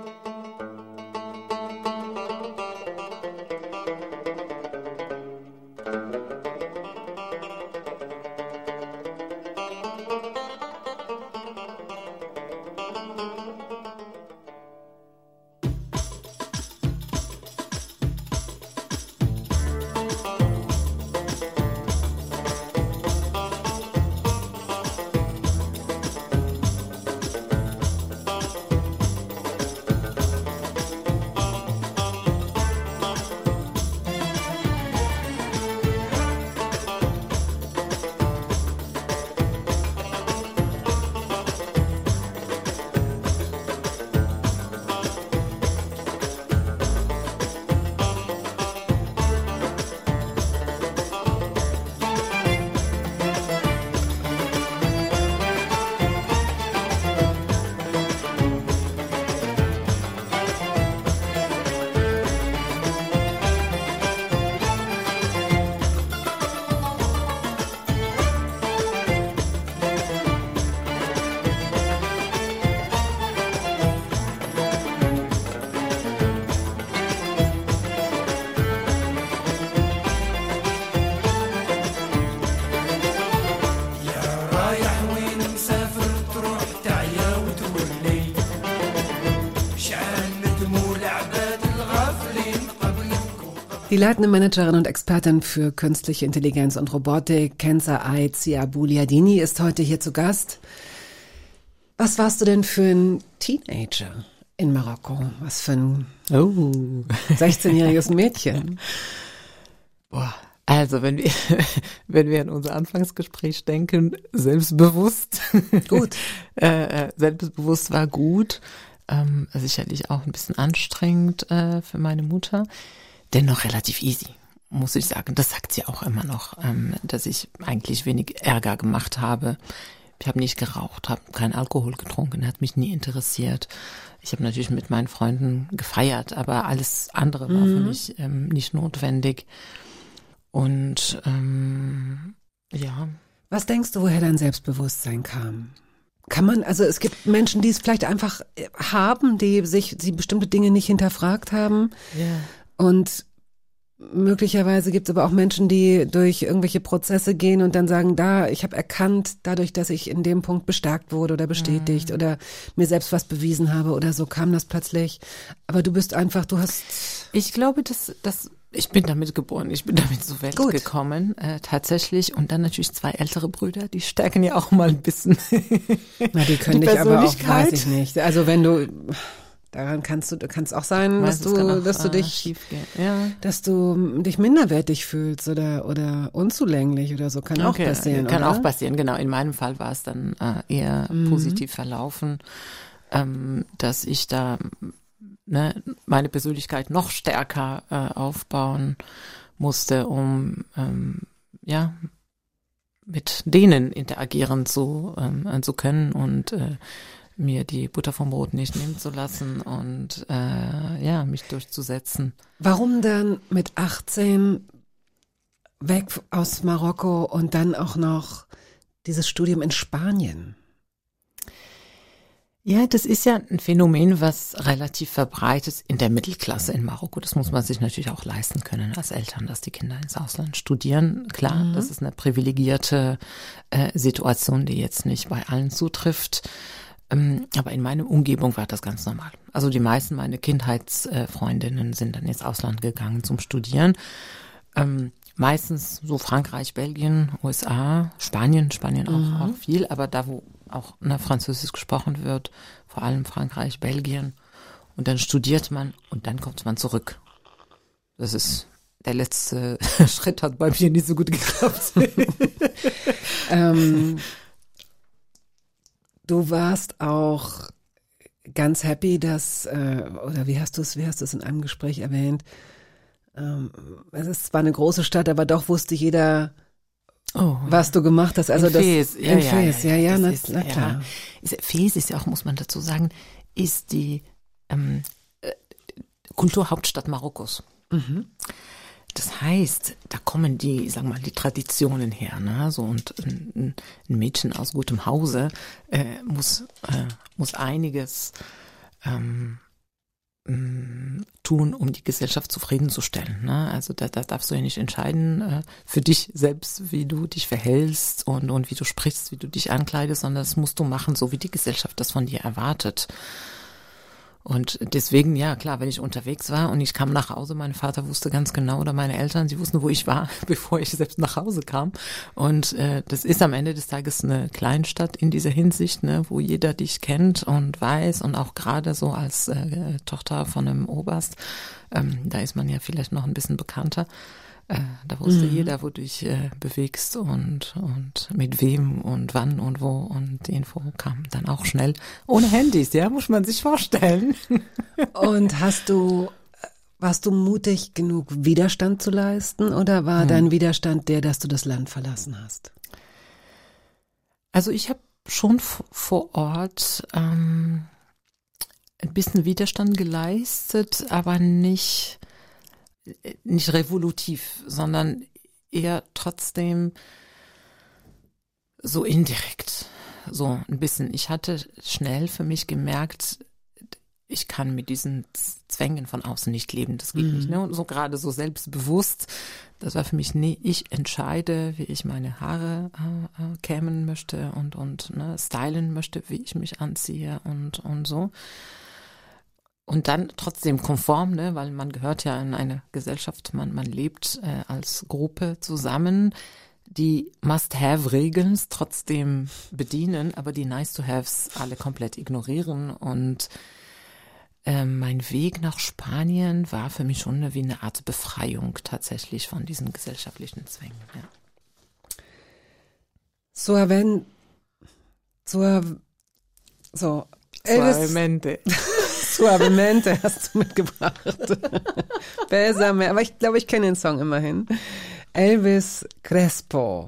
Die leitende Managerin und Expertin für künstliche Intelligenz und Robotik, Kenza Aizia Bouliadini, ist heute hier zu Gast. Was warst du denn für ein Teenager in Marokko? Was für ein 16-jähriges Mädchen? Boah, also wenn wir an unser Anfangsgespräch denken, selbstbewusst. Gut. Selbstbewusst war gut. Sicherlich auch ein bisschen anstrengend für meine Mutter. Dennoch relativ easy, muss ich sagen. Das sagt sie auch immer noch, dass ich eigentlich wenig Ärger gemacht habe. Ich habe nicht geraucht, habe keinen Alkohol getrunken, hat mich nie interessiert. Ich habe natürlich mit meinen Freunden gefeiert, aber alles andere war für mich nicht notwendig. Und ja. Was denkst du, woher dein Selbstbewusstsein kam? Kann man, also es gibt Menschen, die es vielleicht einfach haben, die bestimmte Dinge nicht hinterfragt haben. Ja. Und möglicherweise gibt es aber auch Menschen, die durch irgendwelche Prozesse gehen und dann sagen, ich habe erkannt, dadurch, dass ich in dem Punkt bestärkt wurde oder bestätigt oder mir selbst was bewiesen habe oder so, kam das plötzlich. Aber du bist einfach, Ich glaube, dass ich bin damit geboren, ich bin damit zur Welt gekommen, tatsächlich. Und dann natürlich 2 ältere Brüder, die stärken ja auch mal ein bisschen. Na, die können dich aber auch, weiß ich nicht. Also wenn du, daran kann es auch sein, dass du dich minderwertig fühlst oder unzulänglich oder so, kann auch passieren. Kann oder? auch passieren, genau. In meinem Fall war es dann eher positiv verlaufen, dass ich da meine Persönlichkeit noch stärker aufbauen musste, um mit denen interagieren zu können und mir die Butter vom Brot nicht nehmen zu lassen und mich durchzusetzen. Warum dann mit 18 weg aus Marokko und dann auch noch dieses Studium in Spanien? Ja, das ist ja ein Phänomen, was relativ verbreitet ist in der Mittelklasse in Marokko. Das muss man sich natürlich auch leisten können als Eltern, dass die Kinder ins Ausland studieren. Klar, das ist eine privilegierte Situation, die jetzt nicht bei allen zutrifft. Aber in meiner Umgebung war das ganz normal. Also die meisten meiner Kindheitsfreundinnen sind dann ins Ausland gegangen zum Studieren. Meistens so Frankreich, Belgien, USA, Spanien auch viel, aber da, wo auch Französisch gesprochen wird, vor allem Frankreich, Belgien. Und dann studiert man und dann kommt man zurück. Das ist der letzte Schritt, hat bei mir nicht so gut geklappt. Du warst auch ganz happy, dass, oder wie hast du es in einem Gespräch erwähnt, es ist zwar eine große Stadt, aber doch wusste jeder, was du gemacht hast. Also Fez, Fez, na klar. Fez ist ja auch, muss man dazu sagen, ist die Kulturhauptstadt Marokkos. Mhm. Das heißt, da kommen die, sagen wir mal, die Traditionen her, ne? So, und ein Mädchen aus gutem Hause muss einiges tun, um die Gesellschaft zufriedenzustellen. Ne? Also da darfst du ja nicht entscheiden für dich selbst, wie du dich verhältst und wie du sprichst, wie du dich ankleidest, sondern das musst du machen, so wie die Gesellschaft das von dir erwartet. Und deswegen, ja klar, wenn ich unterwegs war und ich kam nach Hause, mein Vater wusste ganz genau, oder meine Eltern, sie wussten, wo ich war, bevor ich selbst nach Hause kam. Und das ist am Ende des Tages eine Kleinstadt in dieser Hinsicht, ne, wo jeder dich kennt und weiß, und auch gerade so als Tochter von einem Oberst, da ist man ja vielleicht noch ein bisschen bekannter. Da wusste jeder, wo du dich bewegst und mit wem und wann und wo, und die Info kam dann auch schnell. Ohne Handys, ja, muss man sich vorstellen. Und warst du mutig genug, Widerstand zu leisten, oder war dein Widerstand der, dass du das Land verlassen hast? Also ich habe schon vor Ort ein bisschen Widerstand geleistet, aber nicht revolutiv, sondern eher trotzdem so indirekt, so ein bisschen. Ich hatte schnell für mich gemerkt, ich kann mit diesen Zwängen von außen nicht leben, das geht nicht. Ne? Und so gerade so selbstbewusst, das war für mich, nee, ich entscheide, wie ich meine Haare kämmen möchte und stylen möchte, wie ich mich anziehe und so. Und dann trotzdem konform, ne, weil man gehört ja in eine Gesellschaft, man lebt als Gruppe zusammen, die Must-Have-Regeln trotzdem bedienen, aber die Nice-to-Haves alle komplett ignorieren. Und mein Weg nach Spanien war für mich schon wie eine Art Befreiung tatsächlich von diesen gesellschaftlichen Zwängen. Ja. Suavemente hast du mitgebracht. Bésame, aber ich glaube, ich kenne den Song immerhin. Elvis Crespo.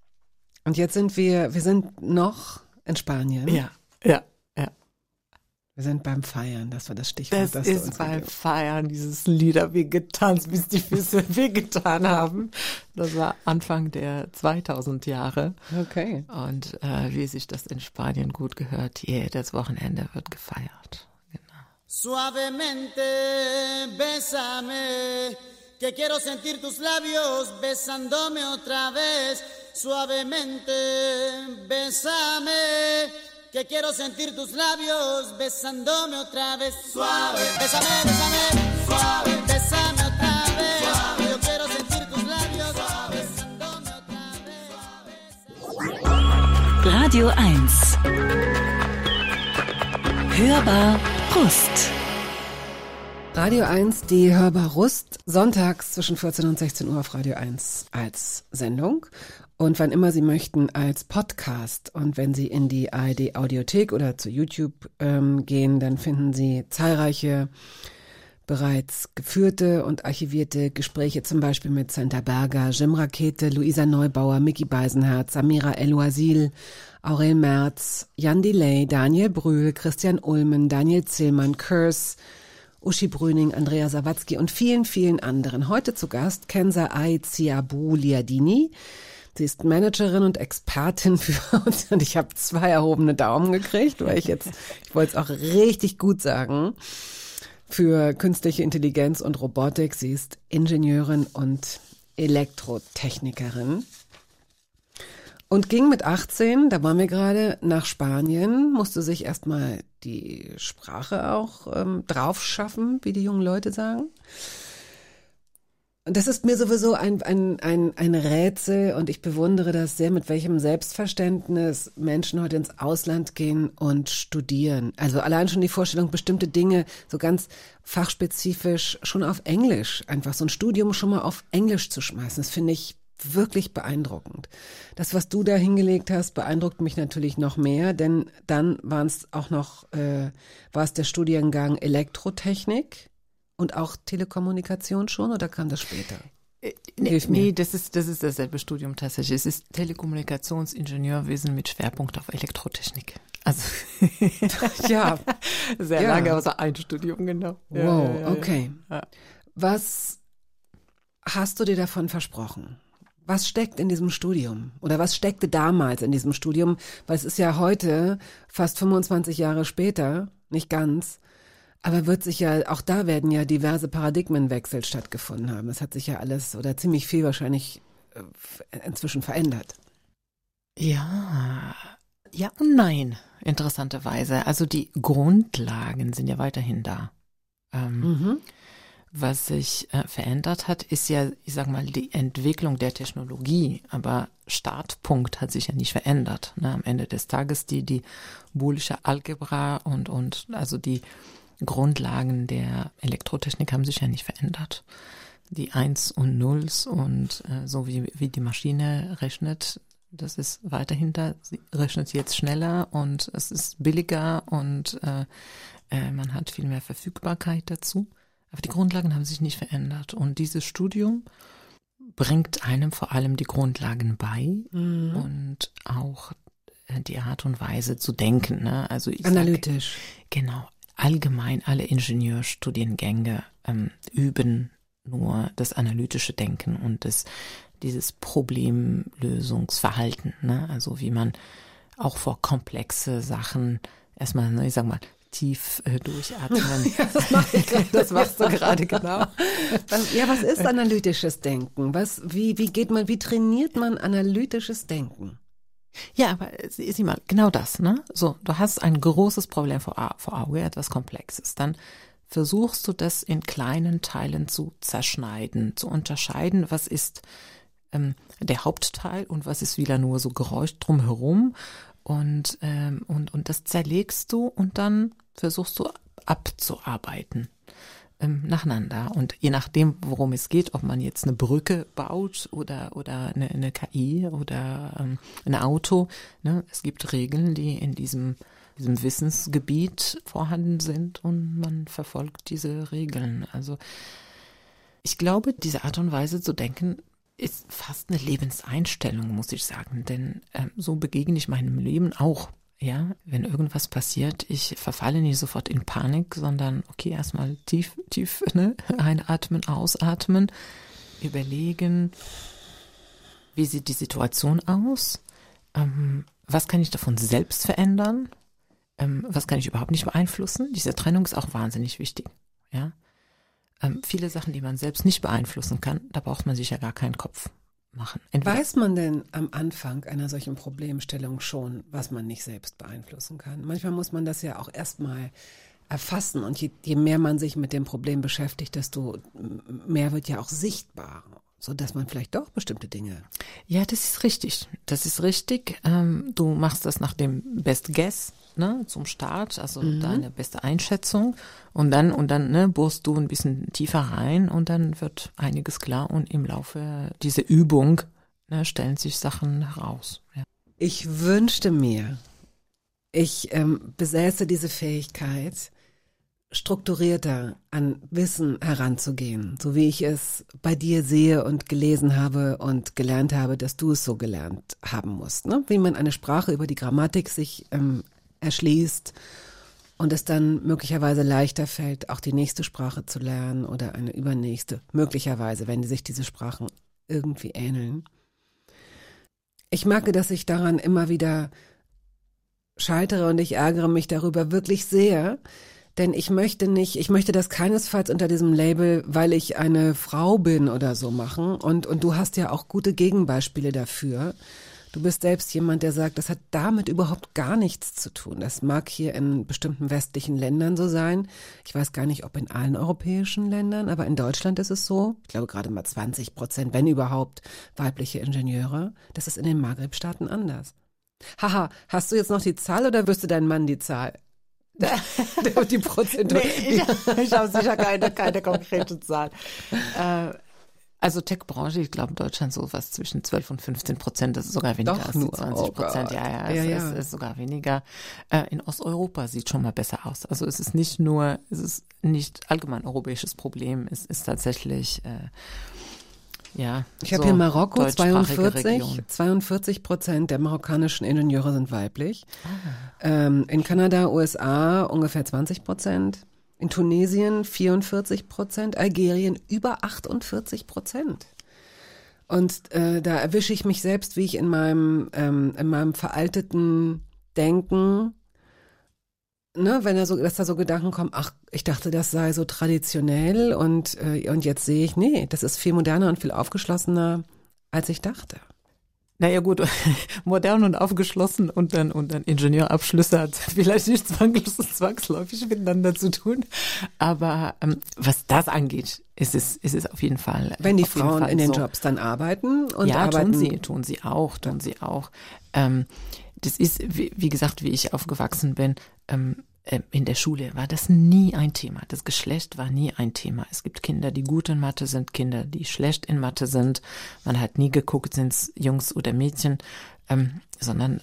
Und jetzt sind wir sind noch in Spanien. Ja. Wir sind beim Feiern, das war das Stichwort. Das ist beim Feiern, dieses Lieder wie getanzt, bis die Füße wehgetan haben. Das war Anfang der 2000 Jahre. Okay. Und wie sich das in Spanien gut gehört, jedes Wochenende wird gefeiert. Genau. Suavemente, bésame, que quiero sentir tus labios besándome otra vez. Suavemente, bésame, que quiero sentir tus labios besándome otra vez. Suave, bésame, bésame, suave, bésame otra vez. Suave, yo quiero sentir tus labios besándome otra vez. Radio 1. Hörbar Brust. Radio 1, die Hörbar Rust, sonntags zwischen 14 und 16 Uhr auf Radio 1 als Sendung und wann immer Sie möchten als Podcast. Und wenn Sie in die ARD Audiothek oder zu YouTube gehen, dann finden Sie zahlreiche bereits geführte und archivierte Gespräche, zum Beispiel mit Santa Berger, Jim Rakete, Luisa Neubauer, Micky Beisenherz, Samira El-Ouazil, Aurel Merz, Jan Delay, Daniel Brühl, Christian Ulmen, Daniel Zillmann, Kurs, Uschi Brüning, Andrea Sawatzki und vielen, vielen anderen. Heute zu Gast Kenza Aiziabu Liadini. Sie ist Managerin und Expertin für uns und ich habe 2 erhobene Daumen gekriegt, weil ich wollte es auch richtig gut sagen, für künstliche Intelligenz und Robotik. Sie ist Ingenieurin und Elektrotechnikerin und ging mit 18, da waren wir gerade, nach Spanien, musste sich erstmal die Sprache auch drauf schaffen, wie die jungen Leute sagen. Und das ist mir sowieso ein Rätsel und ich bewundere das sehr, mit welchem Selbstverständnis Menschen heute ins Ausland gehen und studieren. Also allein schon die Vorstellung, bestimmte Dinge so ganz fachspezifisch schon auf Englisch, einfach so ein Studium schon mal auf Englisch zu schmeißen, das finde ich wirklich beeindruckend. Das, was du da hingelegt hast, beeindruckt mich natürlich noch mehr, denn dann war es der Studiengang Elektrotechnik. Und auch Telekommunikation schon, oder kam das später? Nee, das ist dasselbe Studium tatsächlich. Es ist Telekommunikationsingenieurwesen mit Schwerpunkt auf Elektrotechnik. Also ja, sehr lange, also ein Studium, genau. Wow, okay. Ja. Was hast du dir davon versprochen? Was steckt in diesem Studium? Oder was steckte damals in diesem Studium? Weil es ist ja heute, fast 25 Jahre später, nicht ganz. Aber auch da werden ja diverse Paradigmenwechsel stattgefunden haben. Es hat sich ja alles oder ziemlich viel wahrscheinlich inzwischen verändert. Ja und nein, interessanterweise. Also die Grundlagen sind ja weiterhin da. Was sich verändert hat, ist ja, ich sag mal, die Entwicklung der Technologie. Aber Startpunkt hat sich ja nicht verändert. Ne? Am Ende des Tages die boolische Algebra und also die Grundlagen der Elektrotechnik haben sich ja nicht verändert. Die Eins und Nulls und so wie die Maschine rechnet, das ist weiterhin da. Sie rechnet jetzt schneller und es ist billiger und man hat viel mehr Verfügbarkeit dazu. Aber die Grundlagen haben sich nicht verändert. Und dieses Studium bringt einem vor allem die Grundlagen bei und auch die Art und Weise zu denken. Ne? Also analytisch. Genau. Allgemein alle Ingenieurstudiengänge üben nur das analytische Denken und dieses Problemlösungsverhalten. Ne? Also wie man auch vor komplexe Sachen erstmal, ich sag mal, tief durchatmen. Ja, das machst du gerade, genau. Was ist analytisches Denken? Wie trainiert man analytisches Denken? Ja, aber sieh mal, genau das, ne? So, du hast ein großes Problem vor Auge, etwas Komplexes. Dann versuchst du das in kleinen Teilen zu zerschneiden, zu unterscheiden, was ist der Hauptteil und was ist wieder nur so Geräusch drumherum. Und das zerlegst du und dann versuchst du abzuarbeiten nacheinander. Und je nachdem, worum es geht, ob man jetzt eine Brücke baut oder eine KI oder ein Auto, ne, es gibt Regeln, die in diesem Wissensgebiet vorhanden sind und man verfolgt diese Regeln. Also ich glaube, diese Art und Weise zu denken ist fast eine Lebenseinstellung, muss ich sagen, denn so begegne ich meinem Leben auch. Ja, wenn irgendwas passiert, ich verfalle nicht sofort in Panik, sondern okay, erstmal tief, ne, einatmen, ausatmen, überlegen, wie sieht die Situation aus, was kann ich davon selbst verändern, was kann ich überhaupt nicht beeinflussen. Diese Trennung ist auch wahnsinnig wichtig, ja. Viele Sachen, die man selbst nicht beeinflussen kann, da braucht man sich ja gar keinen Kopf machen. Weiß man denn am Anfang einer solchen Problemstellung schon, was man nicht selbst beeinflussen kann? Manchmal muss man das ja auch erstmal erfassen und je mehr man sich mit dem Problem beschäftigt, desto mehr wird ja auch sichtbar, sodass man vielleicht doch bestimmte Dinge... Ja, das ist richtig. Du machst das nach dem Best Guess, ne, zum Start, also deine beste Einschätzung und dann ne, bohrst du ein bisschen tiefer rein und dann wird einiges klar und im Laufe dieser Übung, ne, stellen sich Sachen heraus. Ja. Ich wünschte mir, ich besäße diese Fähigkeit, strukturierter an Wissen heranzugehen, so wie ich es bei dir sehe und gelesen habe und gelernt habe, dass du es so gelernt haben musst. Ne? Wie man eine Sprache über die Grammatik sich erschließt und es dann möglicherweise leichter fällt, auch die nächste Sprache zu lernen oder eine übernächste, möglicherweise, wenn sich diese Sprachen irgendwie ähneln. Ich merke, dass ich daran immer wieder scheitere und ich ärgere mich darüber wirklich sehr, denn ich möchte das keinesfalls unter diesem Label, weil ich eine Frau bin oder so machen und du hast ja auch gute Gegenbeispiele dafür. Du bist selbst jemand, der sagt, das hat damit überhaupt gar nichts zu tun. Das mag hier in bestimmten westlichen Ländern so sein. Ich weiß gar nicht, ob in allen europäischen Ländern, aber in Deutschland ist es so. Ich glaube gerade mal 20%, wenn überhaupt, weibliche Ingenieure. Das ist in den Maghreb-Staaten anders. Haha, hast du jetzt noch die Zahl oder wüsste dein Mann die Zahl? Die Prozentual. Nee, ich habe sicher keine konkrete Zahl. Also Tech-Branche, ich glaube in Deutschland so was zwischen 12 und 15%, das ist sogar weniger als die 20%. Es ist sogar weniger. In Osteuropa sieht schon mal besser aus. Also es ist nicht allgemein europäisches Problem, es ist tatsächlich ich habe hier Marokko, 42% der marokkanischen Ingenieure sind weiblich. In Kanada, USA ungefähr 20%. In Tunesien 44%, Algerien über 48%. Und da erwische ich mich selbst, wie ich in meinem veralteten Denken, ne, dass da so Gedanken kommen, ach, ich dachte, das sei so traditionell und jetzt sehe ich, nee, das ist viel moderner und viel aufgeschlossener, als ich dachte. Naja gut, modern und aufgeschlossen und dann Ingenieurabschlüsse hat vielleicht nicht zwangsläufig miteinander zu tun. Aber was das angeht, ist es auf jeden Fall. Wenn die Frauen in den Jobs dann arbeiten und ja, arbeiten. tun sie auch. Das ist, wie gesagt, wie ich aufgewachsen bin, in der Schule war das nie ein Thema. Das Geschlecht war nie ein Thema. Es gibt Kinder, die gut in Mathe sind, Kinder, die schlecht in Mathe sind. Man hat nie geguckt, sind es Jungs oder Mädchen, sondern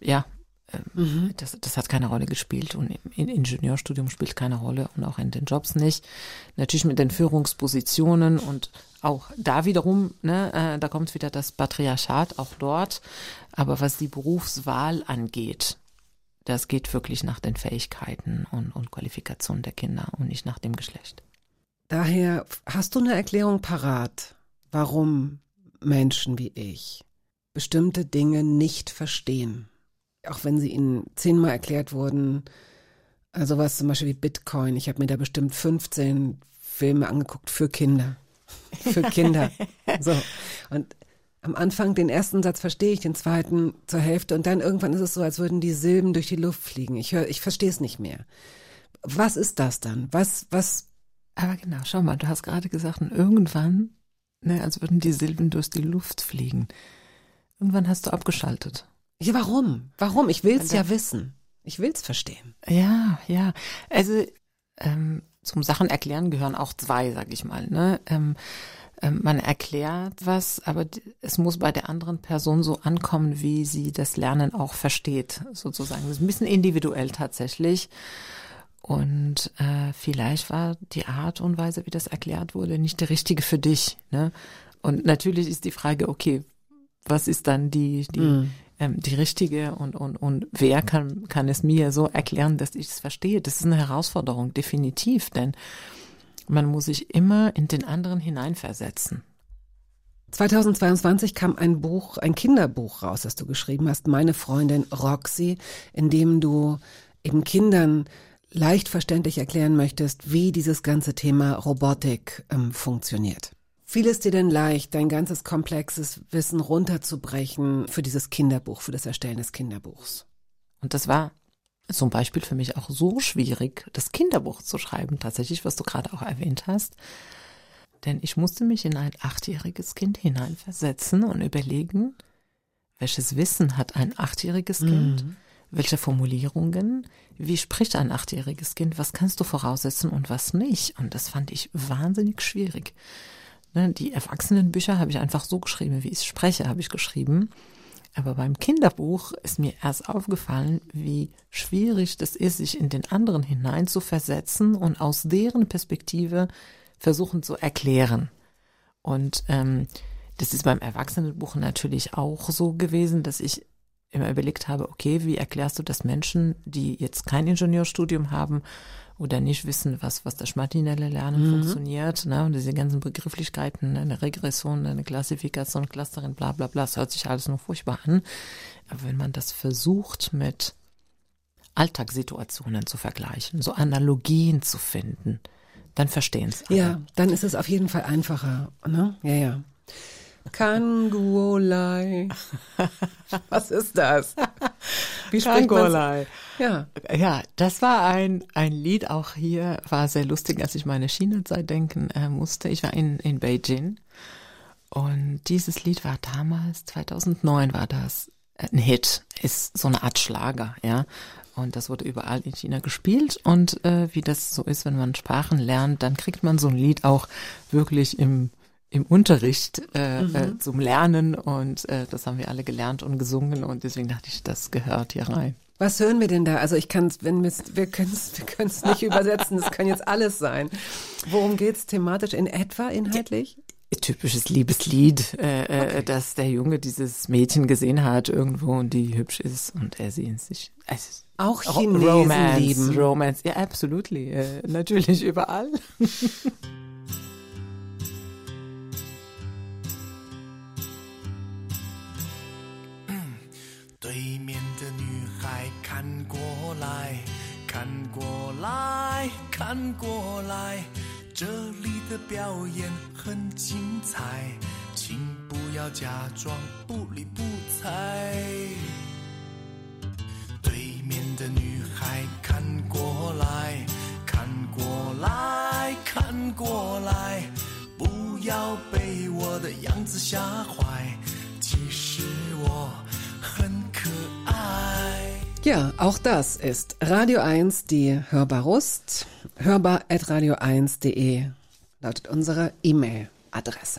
das hat keine Rolle gespielt und im Ingenieurstudium spielt keine Rolle und auch in den Jobs nicht. Natürlich mit den Führungspositionen und auch da wiederum, ne, da kommt wieder das Patriarchat auch dort. Aber was die Berufswahl angeht, das geht wirklich nach den Fähigkeiten und Qualifikationen der Kinder und nicht nach dem Geschlecht. Daher hast du eine Erklärung parat, warum Menschen wie ich bestimmte Dinge nicht verstehen. Auch wenn sie ihnen 10-mal erklärt wurden, sowas zum Beispiel wie Bitcoin. Ich habe mir da bestimmt 15 Filme angeguckt für Kinder. Für Kinder. So. Und am Anfang den ersten Satz verstehe ich, den zweiten zur Hälfte und dann irgendwann ist es so, als würden die Silben durch die Luft fliegen. Ich verstehe es nicht mehr. Was ist das dann? Was? Aber genau, schau mal, du hast gerade gesagt, und irgendwann, ne, als würden die Silben durch die Luft fliegen. Irgendwann hast du abgeschaltet. Ja, warum? Warum? Ich will es ja wissen. Ich will es verstehen. Ja. Also zum Sachen erklären gehören auch zwei, sag ich mal, ne? Man erklärt was, aber es muss bei der anderen Person so ankommen, wie sie das Lernen auch versteht, sozusagen. Das ist ein bisschen individuell tatsächlich. Und vielleicht war die Art und Weise, wie das erklärt wurde, nicht die richtige für dich, ne? Und natürlich ist die Frage, okay, was ist dann die die richtige und wer kann es mir so erklären, dass ich es verstehe. Das ist eine Herausforderung, definitiv, denn man muss sich immer in den anderen hineinversetzen. 2022 kam ein Kinderbuch raus, das du geschrieben hast, Meine Freundin Roxy, in dem du eben Kindern leicht verständlich erklären möchtest, wie dieses ganze Thema Robotik funktioniert. Fiel es dir denn leicht, dein ganzes komplexes Wissen runterzubrechen für dieses Kinderbuch, für das Erstellen des Kinderbuchs? Und das war zum Beispiel für mich auch so schwierig, das Kinderbuch zu schreiben, tatsächlich, was du gerade auch erwähnt hast. Denn ich musste mich in ein 8-jähriges Kind hineinversetzen und überlegen, welches Wissen hat ein 8-jähriges Kind, welche Formulierungen, wie spricht ein 8-jähriges Kind, was kannst du voraussetzen und was nicht. Und das fand ich wahnsinnig schwierig. Die Erwachsenenbücher habe ich einfach so geschrieben, wie ich spreche, habe ich geschrieben. Aber beim Kinderbuch ist mir erst aufgefallen, wie schwierig das ist, sich in den anderen hinein zu versetzen und aus deren Perspektive versuchen zu erklären. Und das ist beim Erwachsenenbuch natürlich auch so gewesen, dass ich immer überlegt habe, okay, wie erklärst du das Menschen, die jetzt kein Ingenieurstudium haben oder nicht wissen, was das maschinelle Lernen funktioniert, ne, und diese ganzen Begrifflichkeiten, eine Regression, eine Klassifikation, Clustering, bla bla bla, das hört sich alles nur furchtbar an. Aber wenn man das versucht mit Alltagssituationen zu vergleichen, so Analogien zu finden, dann verstehen es alle. Ja, dann ist es auf jeden Fall einfacher, ne? Ja. Kangolai. Was ist das? Wie spricht man's? Ja, das war ein Lied, auch hier war sehr lustig, als ich meine China-Zeit denken musste. Ich war in Beijing und dieses Lied war damals, 2009 war das ein Hit, ist so eine Art Schlager, ja. Und das wurde überall in China gespielt und wie das so ist, wenn man Sprachen lernt, dann kriegt man so ein Lied auch wirklich im Unterricht zum Lernen und das haben wir alle gelernt und gesungen und deswegen dachte ich, das gehört hier rein. Was hören wir denn da? Also wir können es nicht übersetzen, das kann jetzt alles sein. Worum geht's thematisch in etwa, inhaltlich? Typisches Liebeslied, okay. Dass der Junge dieses Mädchen gesehen hat irgendwo und die hübsch ist und er sie in sich. Auch Chinesen lieben. Romance, ja, absolutely, natürlich überall. 对面的女孩看过来，看过来，看过来，这里的表演很精彩，请不要假装不理不睬。对面的女孩看过来，看过来，看过来，不要被我的样子吓坏，其实我很可爱。 Ja, auch das ist Radio 1, die Hörbarust. hörbar@radio1.de lautet unsere E-Mail-Adresse.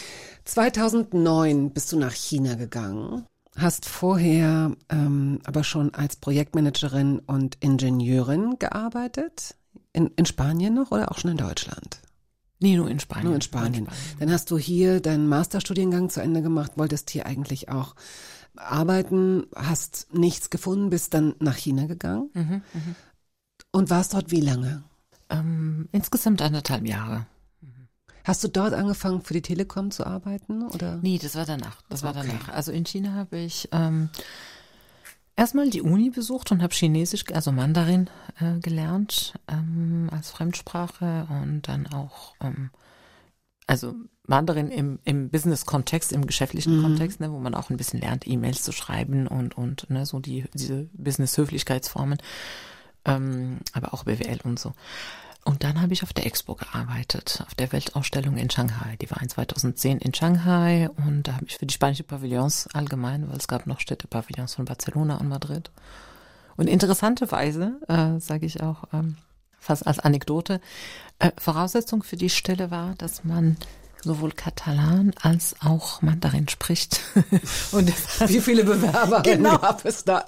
2009 bist du nach China gegangen, hast vorher aber schon als Projektmanagerin und Ingenieurin gearbeitet. In Spanien noch oder auch schon in Deutschland? Nee, nur in Spanien. Nur in Spanien. Dann hast du hier deinen Masterstudiengang zu Ende gemacht, wolltest hier eigentlich auch arbeiten, hast nichts gefunden, bist dann nach China gegangen und warst dort wie lange? Insgesamt 1,5 Jahre. Hast du dort angefangen für die Telekom zu arbeiten? Oder? Nee, das war danach. Also in China habe ich erstmal die Uni besucht und habe Chinesisch, also Mandarin gelernt als Fremdsprache und dann auch also Mandarin im Business-Kontext, im geschäftlichen Kontext, ne, wo man auch ein bisschen lernt, E-Mails zu schreiben und ne, so diese Business-Höflichkeitsformen, aber auch BWL und so. Und dann habe ich auf der Expo gearbeitet, auf der Weltausstellung in Shanghai. Die war in 2010 in Shanghai und da habe ich für die spanische Pavillons allgemein, weil es gab noch Städtepavillons von Barcelona und Madrid. Und interessanterweise, sage ich auch fast als Anekdote, Voraussetzung für die Stelle war, dass man sowohl Katalan als auch Mandarin spricht. Und wie viele Bewerberinnen gab es da?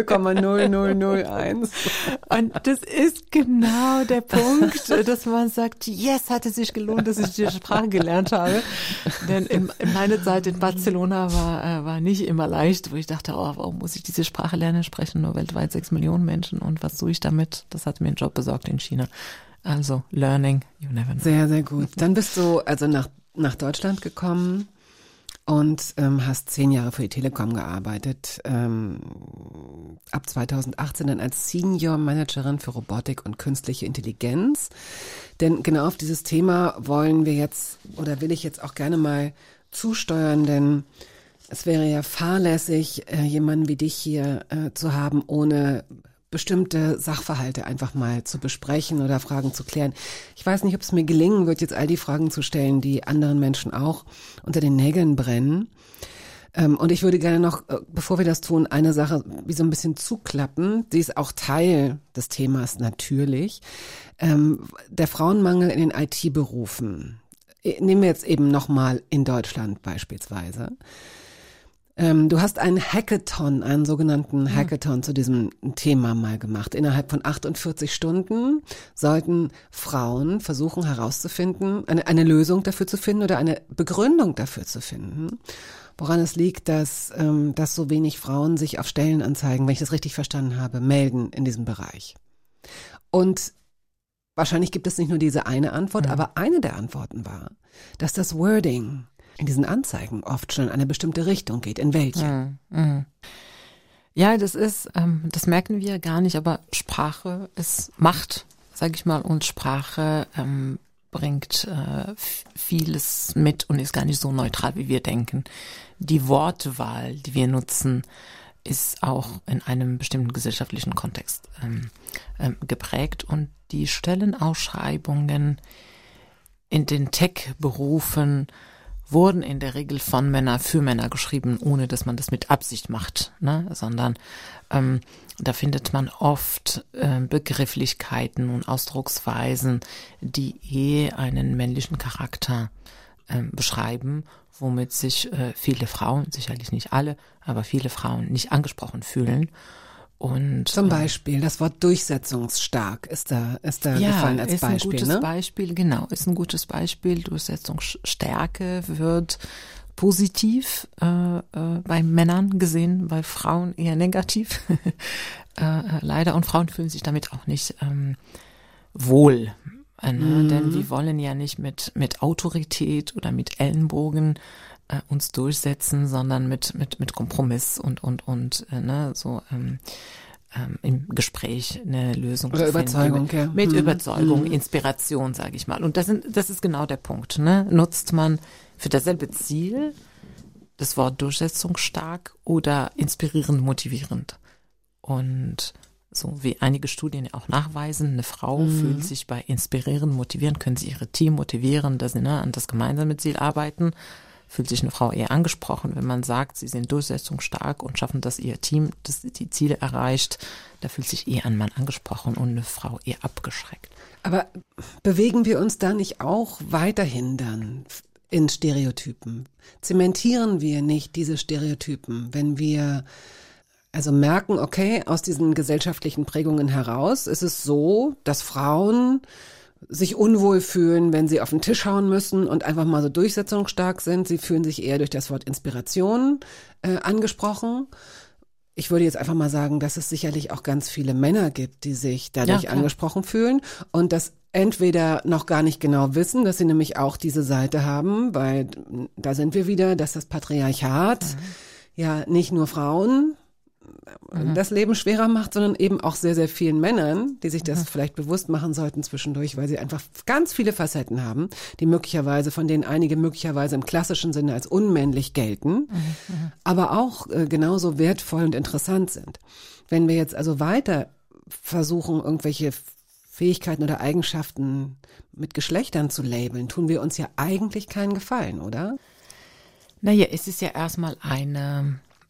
0,0001. Und das ist genau der Punkt, dass man sagt, yes, hat es sich gelohnt, dass ich die Sprache gelernt habe. Denn meine Zeit in Barcelona war nicht immer leicht, wo ich dachte, oh, warum muss ich diese Sprache lernen? Sprechen nur weltweit 6 Millionen Menschen und was tue ich damit? Das hat mir einen Job besorgt in China. Also, learning, you never know. Sehr, sehr gut. Dann bist du also nach Deutschland gekommen und hast 10 Jahre für die Telekom gearbeitet. Ab 2018 dann als Senior Managerin für Robotik und künstliche Intelligenz. Denn genau auf dieses Thema will ich jetzt auch gerne mal zusteuern, denn es wäre ja fahrlässig, jemanden wie dich hier zu haben, ohne bestimmte Sachverhalte einfach mal zu besprechen oder Fragen zu klären. Ich weiß nicht, ob es mir gelingen wird, jetzt all die Fragen zu stellen, die anderen Menschen auch unter den Nägeln brennen. Und ich würde gerne noch, bevor wir das tun, eine Sache wie so ein bisschen zuklappen. Die ist auch Teil des Themas natürlich. Der Frauenmangel in den IT-Berufen. Nehmen wir jetzt eben nochmal in Deutschland beispielsweise. Du hast einen sogenannten Hackathon zu diesem Thema mal gemacht. Innerhalb von 48 Stunden sollten Frauen versuchen herauszufinden, eine Lösung dafür zu finden oder eine Begründung dafür zu finden, woran es liegt, dass so wenig Frauen sich auf Stellenanzeigen, wenn ich das richtig verstanden habe, melden in diesem Bereich. Und wahrscheinlich gibt es nicht nur diese eine Antwort, aber eine der Antworten war, dass das Wording in diesen Anzeigen oft schon in eine bestimmte Richtung geht. In welche? Ja, das merken wir gar nicht, aber Sprache ist Macht, sage ich mal, und Sprache bringt vieles mit und ist gar nicht so neutral, wie wir denken. Die Wortwahl, die wir nutzen, ist auch in einem bestimmten gesellschaftlichen Kontext geprägt und die Stellenausschreibungen in den Tech-Berufen wurden in der Regel von Männern für Männer geschrieben, ohne dass man das mit Absicht macht, ne? Sondern da findet man oft Begrifflichkeiten und Ausdrucksweisen, die einen männlichen Charakter beschreiben, womit sich viele Frauen, sicherlich nicht alle, aber viele Frauen nicht angesprochen fühlen. Und zum Beispiel das Wort durchsetzungsstark ist da gefallen als Beispiel. Ja, ist ein gutes Beispiel, genau, ist ein gutes Beispiel. Durchsetzungsstärke wird positiv bei Männern gesehen, bei Frauen eher negativ. Leider, und Frauen fühlen sich damit auch nicht wohl. Denn wir wollen ja nicht mit Autorität oder mit Ellenbogen uns durchsetzen, sondern mit Kompromiss und im Gespräch eine Lösung oder zu Überzeugung, finden. Mit Überzeugung, Inspiration, sage ich mal. Und das ist genau der Punkt. Ne? Nutzt man für dasselbe Ziel das Wort durchsetzungsstark oder inspirierend, motivierend? Und so wie einige Studien auch nachweisen, eine Frau fühlt sich bei inspirierend, motivierend, können sie ihre Team motivieren, dass sie an das gemeinsame Ziel arbeiten. Fühlt sich eine Frau eher angesprochen, wenn man sagt, sie sind durchsetzungsstark und schaffen, dass ihr Team die Ziele erreicht. Da fühlt sich eher ein Mann angesprochen und eine Frau eher abgeschreckt. Aber bewegen wir uns da nicht auch weiterhin dann in Stereotypen? Zementieren wir nicht diese Stereotypen, wenn wir also merken, okay, aus diesen gesellschaftlichen Prägungen heraus ist es so, dass Frauen sich unwohl fühlen, wenn sie auf den Tisch hauen müssen und einfach mal so durchsetzungsstark sind. Sie fühlen sich eher durch das Wort Inspiration angesprochen. Ich würde jetzt einfach mal sagen, dass es sicherlich auch ganz viele Männer gibt, die sich dadurch angesprochen fühlen und das entweder noch gar nicht genau wissen, dass sie nämlich auch diese Seite haben, weil da sind wir wieder, dass das Patriarchat ja nicht nur Frauen das Leben schwerer macht, sondern eben auch sehr, sehr vielen Männern, die sich das vielleicht bewusst machen sollten zwischendurch, weil sie einfach ganz viele Facetten haben, die von denen einige möglicherweise im klassischen Sinne als unmännlich gelten, aber auch genauso wertvoll und interessant sind. Wenn wir jetzt also weiter versuchen, irgendwelche Fähigkeiten oder Eigenschaften mit Geschlechtern zu labeln, tun wir uns ja eigentlich keinen Gefallen, oder? Naja, es ist ja erstmal eine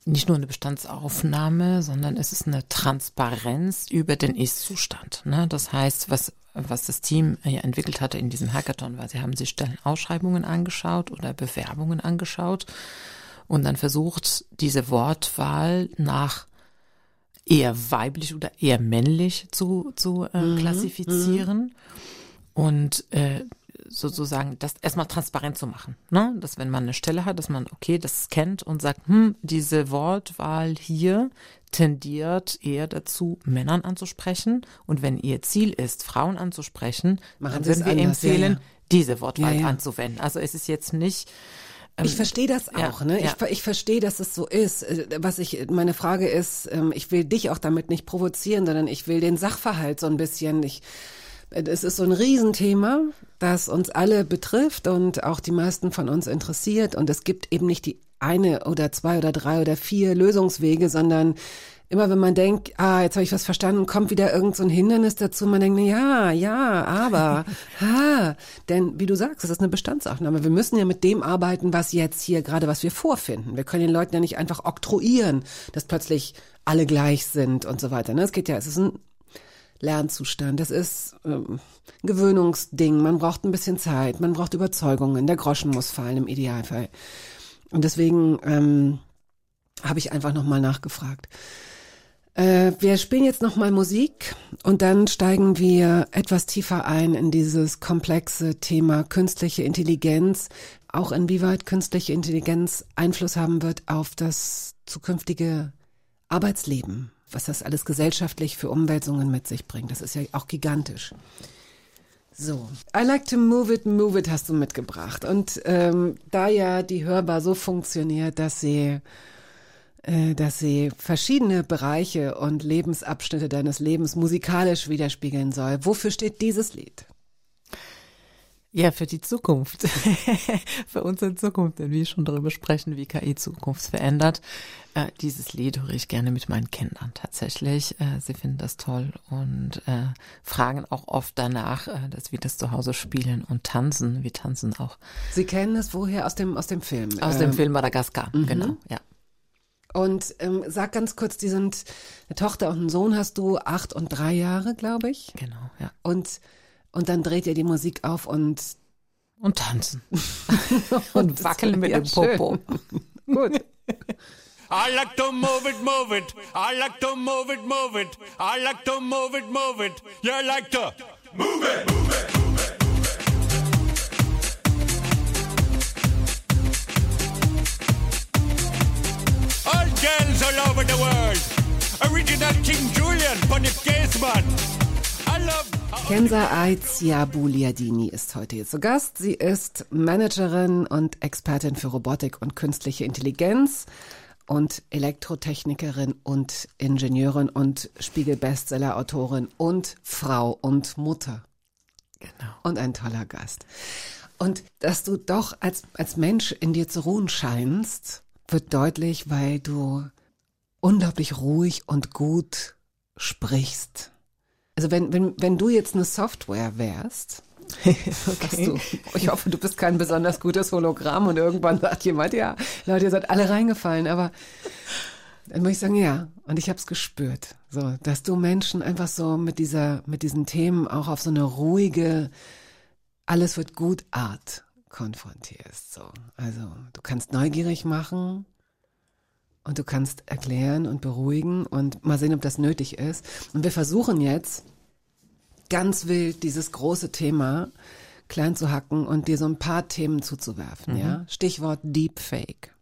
nicht nur eine Bestandsaufnahme, sondern es ist eine Transparenz über den Ist-Zustand. Ne? Das heißt, was das Team entwickelt hatte in diesem Hackathon war, sie haben sich Stellenausschreibungen angeschaut oder Bewerbungen angeschaut und dann versucht, diese Wortwahl nach eher weiblich oder eher männlich zu klassifizieren und sozusagen das erstmal transparent zu machen, ne? Dass wenn man eine Stelle hat, dass man das scannt und sagt, diese Wortwahl hier tendiert eher dazu, Männern anzusprechen und wenn ihr Ziel ist, Frauen anzusprechen, dann würden wir empfehlen, diese Wortwahl anzuwenden. Also es ist jetzt nicht ich verstehe das auch, ne? Ich verstehe, dass es so ist. Meine Frage ist, ich will dich auch damit nicht provozieren, sondern ich will den Sachverhalt so ein bisschen, es ist so ein Riesenthema, das uns alle betrifft und auch die meisten von uns interessiert und es gibt eben nicht die eine oder zwei oder drei oder vier Lösungswege, sondern immer wenn man denkt, jetzt habe ich was verstanden, kommt wieder irgend so ein Hindernis dazu. Man denkt, aber, denn wie du sagst, das ist eine Bestandsaufnahme. Wir müssen ja mit dem arbeiten, was jetzt hier gerade, was wir vorfinden. Wir können den Leuten ja nicht einfach oktroyieren, dass plötzlich alle gleich sind und so weiter. Es ist ein Lernzustand, das ist ein Gewöhnungsding. Man braucht ein bisschen Zeit, man braucht Überzeugungen. Der Groschen muss fallen im Idealfall. Und deswegen habe ich einfach nochmal nachgefragt. Wir spielen jetzt nochmal Musik und dann steigen wir etwas tiefer ein in dieses komplexe Thema künstliche Intelligenz, auch inwieweit künstliche Intelligenz Einfluss haben wird auf das zukünftige Arbeitsleben, was das alles gesellschaftlich für Umwälzungen mit sich bringt. Das ist ja auch gigantisch. So, I like to move it hast du mitgebracht. Und da ja die Hörbar so funktioniert, dass sie verschiedene Bereiche und Lebensabschnitte deines Lebens musikalisch widerspiegeln soll. Wofür steht dieses Lied? Ja, für die Zukunft. Für unsere Zukunft, wenn wir schon darüber sprechen, wie KI Zukunft verändert. Dieses Lied höre ich gerne mit meinen Kindern tatsächlich. Sie finden das toll und fragen auch oft danach, dass wir das zu Hause spielen und tanzen. Wir tanzen auch. Sie kennen es woher? Aus dem Film? Aus dem Film Madagaskar, genau, ja. Und sag ganz kurz, die sind eine Tochter und einen Sohn hast du, 8 und 3 Jahre, glaube ich. Genau, ja. Und dann dreht ihr die Musik auf und tanzen. und wackeln mit dem Popo. Gut. I like to move it, move it. I like to move it, move it. I like to move it, move it. You like to move it, move it. All girls all over the world. Original King Julian, Bonnie Gaisman. I love... Kenza Aitsiabuliadini ist heute hier zu Gast. Sie ist Managerin und Expertin für Robotik und künstliche Intelligenz und Elektrotechnikerin und Ingenieurin und Spiegel-Bestseller-Autorin und Frau und Mutter. Genau. Und ein toller Gast. Und dass du doch als Mensch in dir zu ruhen scheinst, wird deutlich, weil du unglaublich ruhig und gut sprichst. Also wenn du jetzt eine Software wärst, okay. Ich hoffe, du bist kein besonders gutes Hologramm und irgendwann sagt jemand, ja, Leute, ihr seid alle reingefallen, aber dann muss ich sagen, ja, und ich habe es gespürt, so, dass du Menschen einfach so mit diesen Themen auch auf so eine ruhige, alles wird gut Art konfrontierst, so. Also, du kannst neugierig machen und du kannst erklären und beruhigen und mal sehen, ob das nötig ist. Und wir versuchen jetzt ganz wild dieses große Thema klein zu hacken und dir so ein paar Themen zuzuwerfen, ja. Stichwort Deepfake.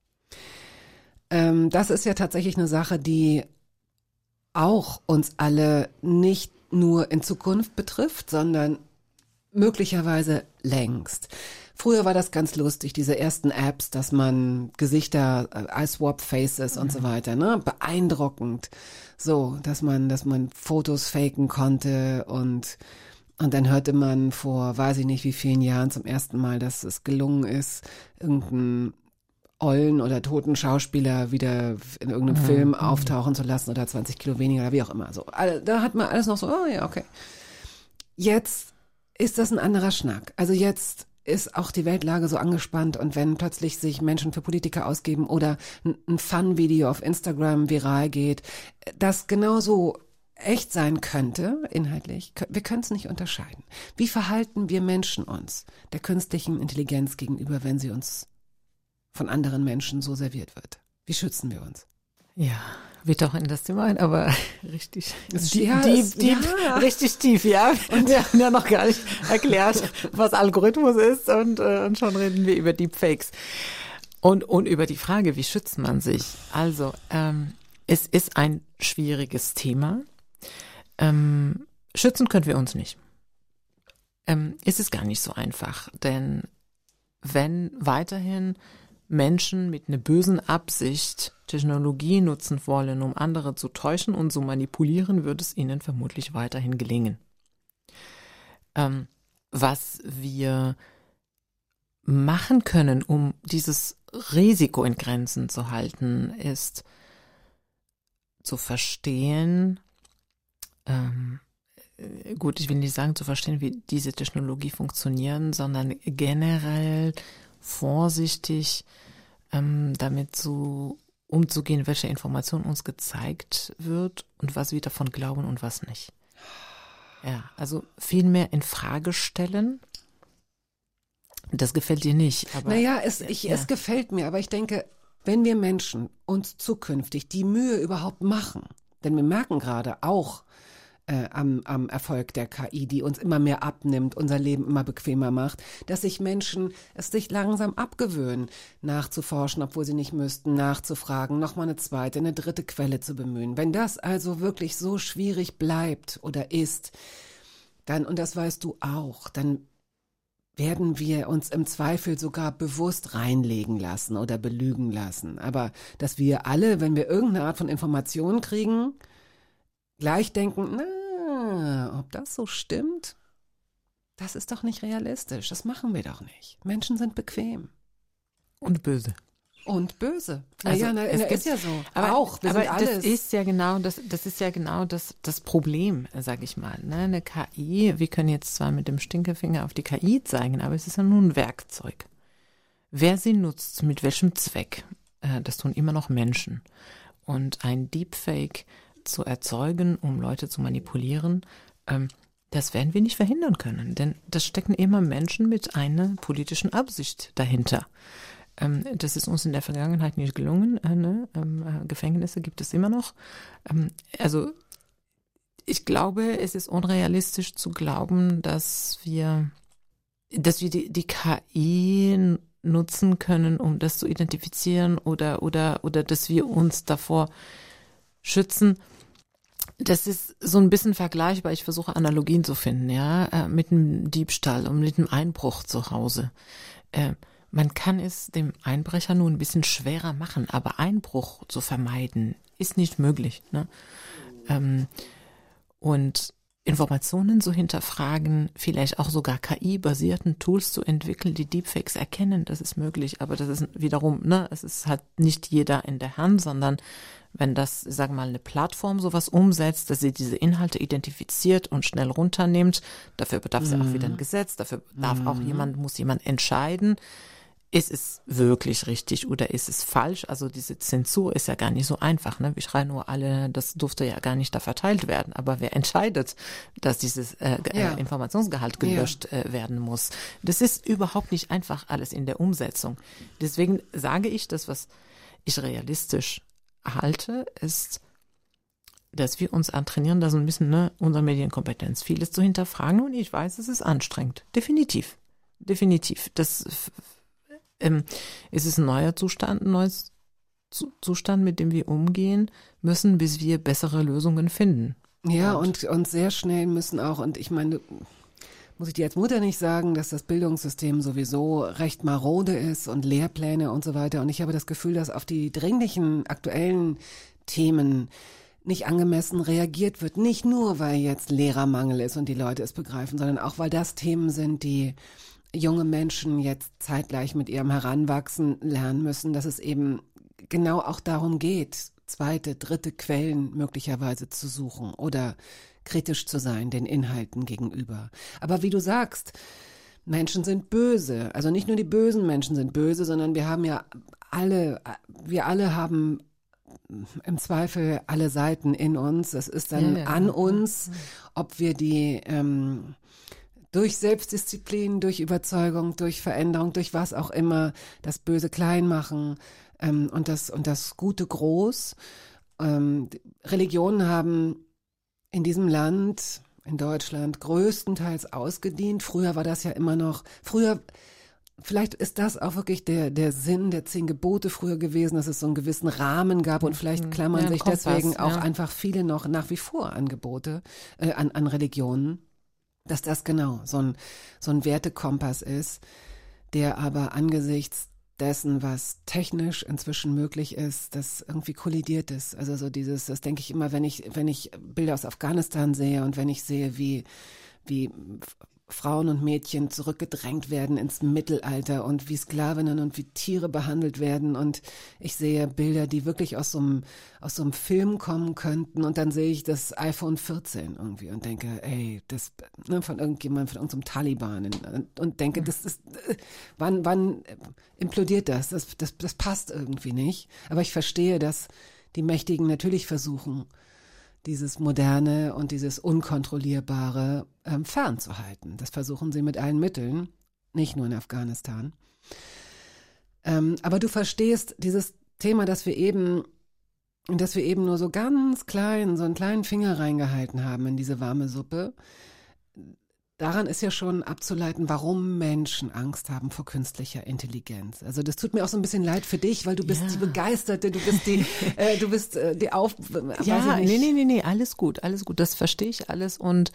Das ist ja tatsächlich eine Sache, die auch uns alle nicht nur in Zukunft betrifft, sondern möglicherweise längst. Früher war das ganz lustig, diese ersten Apps, dass man Gesichter, Eye-Swap-Faces und so weiter, ne, beeindruckend, so, dass man Fotos faken konnte und dann hörte man vor, weiß ich nicht wie vielen Jahren zum ersten Mal, dass es gelungen ist, irgendeinen ollen oder toten Schauspieler wieder in irgendeinem Film auftauchen zu lassen oder 20 Kilo weniger oder wie auch immer, so. Da hat man alles noch so, oh ja, okay. Jetzt ist das ein anderer Schnack. Also jetzt ist auch die Weltlage so angespannt und wenn plötzlich sich Menschen für Politiker ausgeben oder ein Fun-Video auf Instagram viral geht, das genauso echt sein könnte, inhaltlich, wir können es nicht unterscheiden. Wie verhalten wir Menschen uns der künstlichen Intelligenz gegenüber, wenn sie uns von anderen Menschen so serviert wird? Wie schützen wir uns? Ja, wir tauchen in das Thema ein, aber richtig richtig tief, ja. Und wir haben ja noch gar nicht erklärt, was Algorithmus ist und schon reden wir über Deepfakes. Und über die Frage, wie schützt man sich? Also, es ist ein schwieriges Thema. Schützen können wir uns nicht. Es ist gar nicht so einfach, denn wenn weiterhin Menschen mit einer bösen Absicht Technologie nutzen wollen, um andere zu täuschen und zu manipulieren, wird es ihnen vermutlich weiterhin gelingen. Was wir machen können, um dieses Risiko in Grenzen zu halten, ist zu verstehen, gut, ich will nicht sagen zu verstehen, wie diese Technologie funktionieren, sondern generell vorsichtig damit umzugehen, welche Information uns gezeigt wird und was wir davon glauben und was nicht. Ja, also viel mehr in Frage stellen. Das gefällt dir nicht. Aber naja, es gefällt mir, aber ich denke, wenn wir Menschen uns zukünftig die Mühe überhaupt machen, denn wir merken gerade auch am Erfolg der KI, die uns immer mehr abnimmt, unser Leben immer bequemer macht, dass sich Menschen es sich langsam abgewöhnen, nachzuforschen, obwohl sie nicht müssten, nachzufragen, nochmal eine zweite, eine dritte Quelle zu bemühen. Wenn das also wirklich so schwierig bleibt oder ist, dann, und das weißt du auch, dann werden wir uns im Zweifel sogar bewusst reinlegen lassen oder belügen lassen. Aber dass wir alle, wenn wir irgendeine Art von Information kriegen, gleich denken, ob das so stimmt, das ist doch nicht realistisch, das machen wir doch nicht. Menschen sind bequem. Und böse. Und böse. Also Ist ja so. Aber auch, wir sind alles. Das ist ja genau das Problem, sage ich mal. Ne? Eine KI, wir können jetzt zwar mit dem Stinkefinger auf die KI zeigen, aber es ist ja nur ein Werkzeug. Wer sie nutzt, mit welchem Zweck, das tun immer noch Menschen. Und ein Deepfake zu erzeugen, um Leute zu manipulieren, das werden wir nicht verhindern können, denn das stecken immer Menschen mit einer politischen Absicht dahinter. Das ist uns in der Vergangenheit nicht gelungen. Gefängnisse gibt es immer noch. Also ich glaube, es ist unrealistisch zu glauben, dass wir die KI nutzen können, um das zu identifizieren oder dass wir uns davor schützen. Das ist so ein bisschen vergleichbar. Ich versuche Analogien zu finden, ja, mit einem Diebstahl und mit einem Einbruch zu Hause. Man kann es dem Einbrecher nur ein bisschen schwerer machen, aber Einbruch zu vermeiden ist nicht möglich. Ne? Und Informationen zu hinterfragen, vielleicht auch sogar KI-basierten Tools zu entwickeln, die Deepfakes erkennen, das ist möglich. Aber das ist wiederum, es ist halt nicht jeder in der Hand, sondern wenn das, sagen wir mal, eine Plattform sowas umsetzt, dass sie diese Inhalte identifiziert und schnell runternimmt, dafür bedarf es auch wieder ein Gesetz, dafür muss jemand entscheiden, ist es wirklich richtig oder ist es falsch? Also diese Zensur ist ja gar nicht so einfach. Ne? Wir schreien nur alle, das durfte ja gar nicht da verteilt werden. Aber wer entscheidet, dass dieses Informationsgehalt gelöscht werden muss? Das ist überhaupt nicht einfach alles in der Umsetzung. Deswegen sage ich, das, was ich realistisch halte, ist, dass wir uns antrainieren, da so ein bisschen unsere Medienkompetenz, vieles zu hinterfragen. Und ich weiß, es ist anstrengend. Definitiv. Das es ist ein neuer Zustand, ein neues Zustand, mit dem wir umgehen müssen, bis wir bessere Lösungen finden. Ja, und sehr schnell müssen auch, und ich meine, muss ich dir als Mutter nicht sagen, dass das Bildungssystem sowieso recht marode ist und Lehrpläne und so weiter. Und ich habe das Gefühl, dass auf die dringlichen, aktuellen Themen nicht angemessen reagiert wird. Nicht nur, weil jetzt Lehrermangel ist und die Leute es begreifen, sondern auch, weil das Themen sind, die junge Menschen jetzt zeitgleich mit ihrem Heranwachsen lernen müssen, dass es eben genau auch darum geht, zweite, dritte Quellen möglicherweise zu suchen oder kritisch zu sein den Inhalten gegenüber. Aber wie du sagst, Menschen sind böse. Also nicht nur die bösen Menschen sind böse, sondern wir alle haben im Zweifel alle Seiten in uns. Es ist dann an uns, ob wir die durch Selbstdisziplin, durch Überzeugung, durch Veränderung, durch was auch immer, das Böse klein machen und das Gute groß. Religionen haben in diesem Land, in Deutschland, größtenteils ausgedient. Früher war das ja immer noch, vielleicht ist das auch wirklich der Sinn der 10 Gebote früher gewesen, dass es so einen gewissen Rahmen gab und vielleicht klammern sich deswegen auch einfach viele noch nach wie vor an Gebote, an Religionen, dass das genau so ein Wertekompass ist, der aber angesichts dessen, was technisch inzwischen möglich ist, das irgendwie kollidiert ist. Also so das denke ich immer, wenn ich Bilder aus Afghanistan sehe und wenn ich sehe, wie Frauen und Mädchen zurückgedrängt werden ins Mittelalter und wie Sklavinnen und wie Tiere behandelt werden und ich sehe Bilder, die wirklich aus so einem Film kommen könnten und dann sehe ich das iPhone 14 irgendwie und denke, ey, das von irgendjemandem, von irgendeinem Taliban und denke, das ist, wann implodiert das? Das passt irgendwie nicht. Aber ich verstehe, dass die Mächtigen natürlich versuchen, dieses Moderne und dieses Unkontrollierbare fernzuhalten. Das versuchen sie mit allen Mitteln, nicht nur in Afghanistan. Aber du verstehst dieses Thema, dass wir eben nur so ganz klein, so einen kleinen Finger reingehalten haben in diese warme Suppe. Daran ist ja schon abzuleiten, warum Menschen Angst haben vor künstlicher Intelligenz. Also das tut mir auch so ein bisschen leid für dich, weil du bist die Begeisterte, du bist die Ja, nee, alles gut, das verstehe ich alles und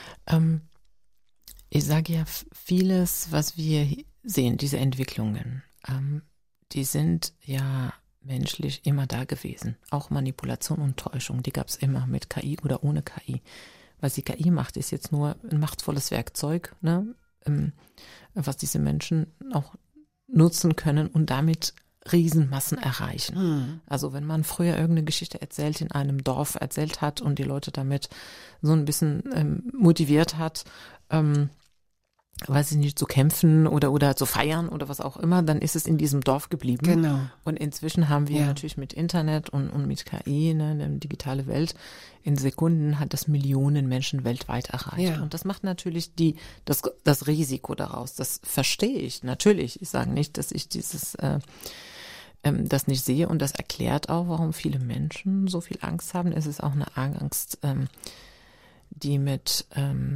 ich sage ja, vieles, was wir sehen, diese Entwicklungen, die sind ja menschlich immer da gewesen. Auch Manipulation und Täuschung, die gab es immer mit KI oder ohne KI. Was die KI macht, ist jetzt nur ein machtvolles Werkzeug, ne, was diese Menschen auch nutzen können und damit Riesenmassen erreichen. Also wenn man früher irgendeine Geschichte in einem Dorf erzählt hat und die Leute damit so ein bisschen motiviert hat, weiß ich nicht, zu kämpfen oder zu feiern oder was auch immer, dann ist es in diesem Dorf geblieben. Genau. Und inzwischen haben wir natürlich mit Internet und mit KI, ne, eine digitale Welt, in Sekunden hat das Millionen Menschen weltweit erreicht. Ja. Und das macht natürlich das Risiko daraus. Das verstehe ich natürlich. Ich sage nicht, dass ich das nicht sehe und das erklärt auch, warum viele Menschen so viel Angst haben. Es ist auch eine Angst, die mit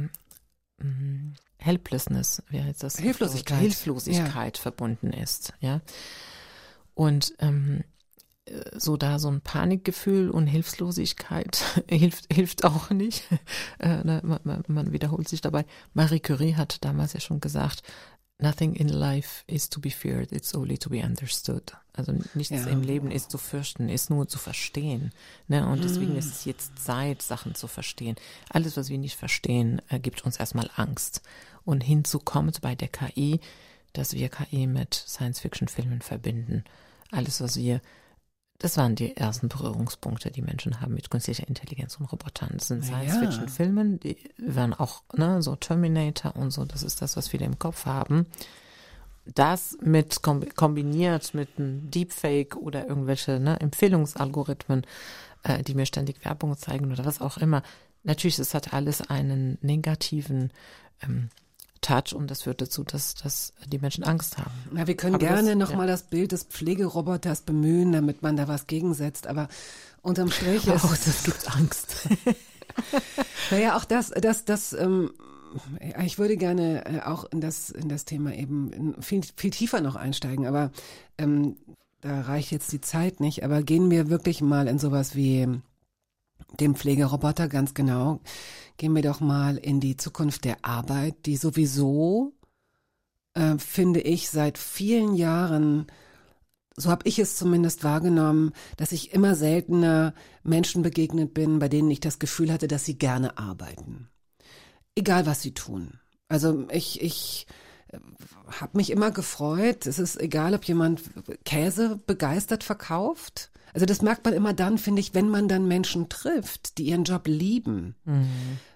Helplessness, wie heißt das? Hilflosigkeit verbunden ist, ja. Und so ein Panikgefühl und Hilflosigkeit hilft auch nicht. Man wiederholt sich dabei. Marie Curie hat damals ja schon gesagt, nothing in life is to be feared, it's only to be understood. Also nichts im Leben ist zu fürchten, ist nur zu verstehen. Ne? Und deswegen ist es jetzt Zeit, Sachen zu verstehen. Alles, was wir nicht verstehen, gibt uns erstmal Angst. Und hinzu kommt bei der KI, dass wir KI mit Science-Fiction-Filmen verbinden. Alles, das waren die ersten Berührungspunkte, die Menschen haben mit künstlicher Intelligenz und Robotern. Das sind Science-Fiction-Filme, die waren auch, ne, so Terminator und so, das ist das, was viele im Kopf haben. Das mit kombiniert mit einem Deepfake oder irgendwelche Empfehlungsalgorithmen, die mir ständig Werbung zeigen oder was auch immer. Natürlich, es hat alles einen negativen Touch und das führt dazu, dass die Menschen Angst haben. Na, wir können gerne nochmal das Bild des Pflegeroboters bemühen, damit man da was gegensetzt, aber unterm Strich ist das gibt Angst. Naja, auch das ich würde gerne auch in das Thema eben viel, viel tiefer noch einsteigen, aber da reicht jetzt die Zeit nicht, aber gehen wir wirklich mal in sowas wie dem Pflegeroboter, ganz genau. Gehen wir doch mal in die Zukunft der Arbeit, die sowieso, finde ich, seit vielen Jahren, so habe ich es zumindest wahrgenommen, dass ich immer seltener Menschen begegnet bin, bei denen ich das Gefühl hatte, dass sie gerne arbeiten. Egal, was sie tun. Also ich habe mich immer gefreut. Es ist egal, ob jemand Käse begeistert verkauft. Also das merkt man immer dann, finde ich, wenn man dann Menschen trifft, die ihren Job lieben.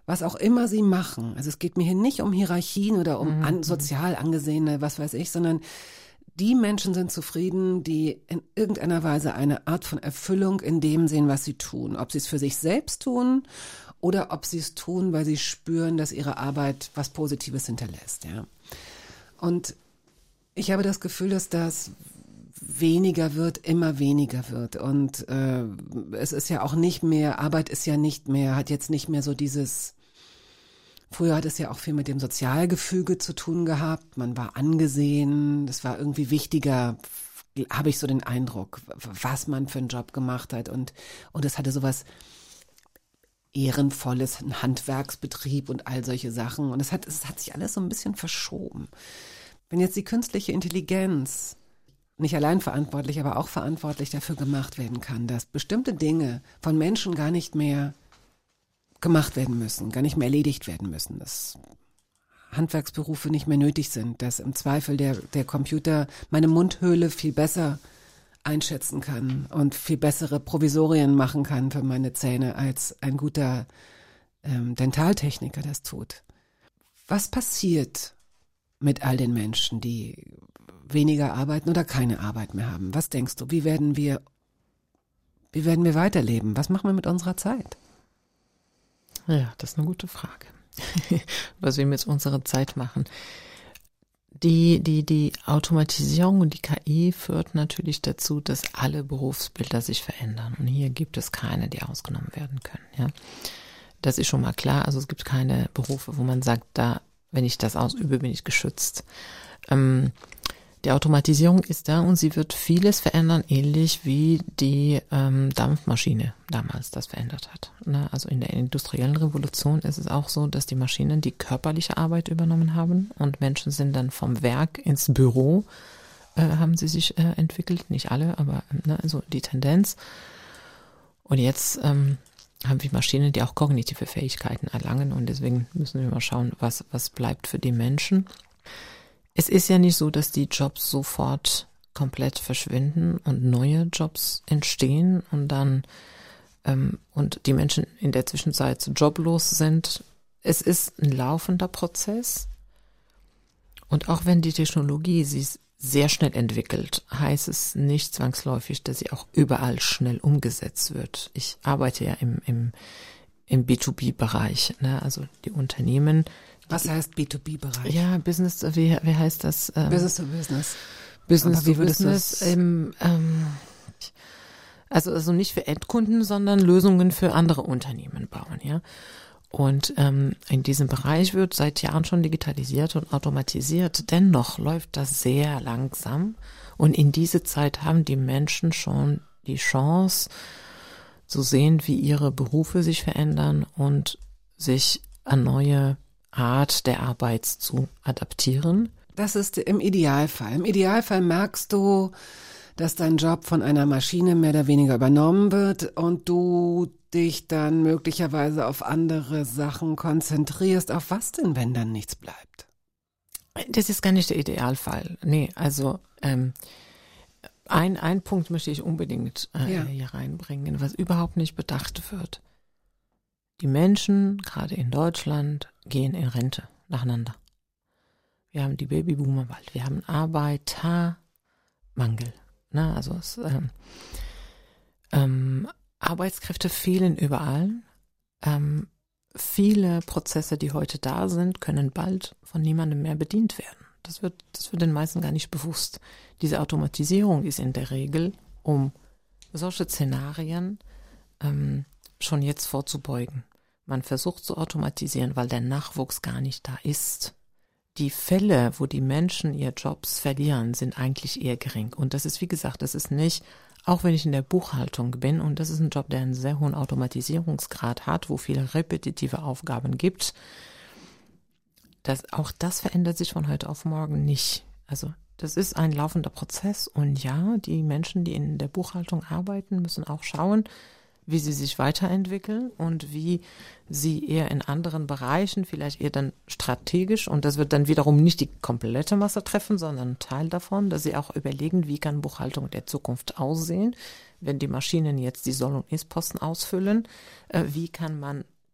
was auch immer sie machen. Also es geht mir hier nicht um Hierarchien oder um sozial angesehene, was weiß ich, sondern die Menschen sind zufrieden, die in irgendeiner Weise eine Art von Erfüllung in dem sehen, was sie tun. Ob sie es für sich selbst tun oder ob sie es tun, weil sie spüren, dass ihre Arbeit was Positives hinterlässt. Ja. Und ich habe das Gefühl, dass das weniger wird, immer weniger wird. Und es ist ja auch nicht mehr, Arbeit ist ja nicht mehr, hat jetzt nicht mehr so dieses, früher hat es ja auch viel mit dem Sozialgefüge zu tun gehabt. Man war angesehen, das war irgendwie wichtiger, habe ich so den Eindruck, was man für einen Job gemacht hat. Und es hatte sowas Ehrenvolles, ein Handwerksbetrieb und all solche Sachen. Und es hat sich alles so ein bisschen verschoben. Wenn jetzt die künstliche Intelligenz nicht allein verantwortlich, aber auch verantwortlich dafür gemacht werden kann, dass bestimmte Dinge von Menschen gar nicht mehr gemacht werden müssen, gar nicht mehr erledigt werden müssen, dass Handwerksberufe nicht mehr nötig sind, dass im Zweifel der Computer meine Mundhöhle viel besser einschätzen kann und viel bessere Provisorien machen kann für meine Zähne, als ein guter Dentaltechniker das tut. Was passiert mit all den Menschen, die weniger arbeiten oder keine Arbeit mehr haben? Was denkst du, wie werden wir weiterleben? Was machen wir mit unserer Zeit? Ja, das ist eine gute Frage. Was wir mit unserer Zeit machen. Die Automatisierung und die KI führt natürlich dazu, dass alle Berufsbilder sich verändern. Und hier gibt es keine, die ausgenommen werden können. Ja, das ist schon mal klar. Also es gibt keine Berufe, wo man sagt, wenn ich das ausübe, bin ich geschützt. Die Automatisierung ist da und sie wird vieles verändern, ähnlich wie die Dampfmaschine damals das verändert hat. Also in der industriellen Revolution ist es auch so, dass die Maschinen die körperliche Arbeit übernommen haben und Menschen sind dann vom Werk ins Büro, haben sie sich entwickelt. Nicht alle, aber also die Tendenz. Und jetzt haben wir Maschinen, die auch kognitive Fähigkeiten erlangen und deswegen müssen wir mal schauen, was bleibt für die Menschen. Es ist ja nicht so, dass die Jobs sofort komplett verschwinden und neue Jobs entstehen und dann und die Menschen in der Zwischenzeit joblos sind. Es ist ein laufender Prozess und auch wenn die Technologie sich sehr schnell entwickelt, heißt es nicht zwangsläufig, dass sie auch überall schnell umgesetzt wird. Ich arbeite ja im B2B-Bereich, also die Unternehmen. Was heißt B2B-Bereich? Ja, Business, wie heißt das? Business to Business. Business to Business. Also nicht für Endkunden, sondern Lösungen für andere Unternehmen bauen, ja. Und in diesem Bereich wird seit Jahren schon digitalisiert und automatisiert. Dennoch läuft das sehr langsam. Und in dieser Zeit haben die Menschen schon die Chance zu sehen, wie ihre Berufe sich verändern und sich an neue Art der Arbeit zu adaptieren. Das ist im Idealfall. Im Idealfall merkst du, dass dein Job von einer Maschine mehr oder weniger übernommen wird und du dich dann möglicherweise auf andere Sachen konzentrierst. Auf was denn, wenn dann nichts bleibt? Das ist gar nicht der Idealfall. Nee, also ein Punkt möchte ich unbedingt hier reinbringen, was überhaupt nicht bedacht wird. Die Menschen, gerade in Deutschland, gehen in Rente nacheinander. Wir haben die Babyboomer bald, wir haben Arbeitermangel. Also Arbeitskräfte fehlen überall. Viele Prozesse, die heute da sind, können bald von niemandem mehr bedient werden. Das wird den meisten gar nicht bewusst. Diese Automatisierung ist in der Regel, um solche Szenarien schon jetzt vorzubeugen. Man versucht zu automatisieren, weil der Nachwuchs gar nicht da ist. Die Fälle, wo die Menschen ihre Jobs verlieren, sind eigentlich eher gering. Und das ist, wie gesagt, das ist nicht, auch wenn ich in der Buchhaltung bin, und das ist ein Job, der einen sehr hohen Automatisierungsgrad hat, wo viele repetitive Aufgaben gibt, auch das verändert sich von heute auf morgen nicht. Also das ist ein laufender Prozess und ja, die Menschen, die in der Buchhaltung arbeiten, müssen auch schauen, wie sie sich weiterentwickeln und wie sie eher in anderen Bereichen, vielleicht eher dann strategisch, und das wird dann wiederum nicht die komplette Masse treffen, sondern einen Teil davon, dass sie auch überlegen, wie kann Buchhaltung der Zukunft aussehen, wenn die Maschinen jetzt die Soll- und Ist-Posten ausfüllen, wie kann man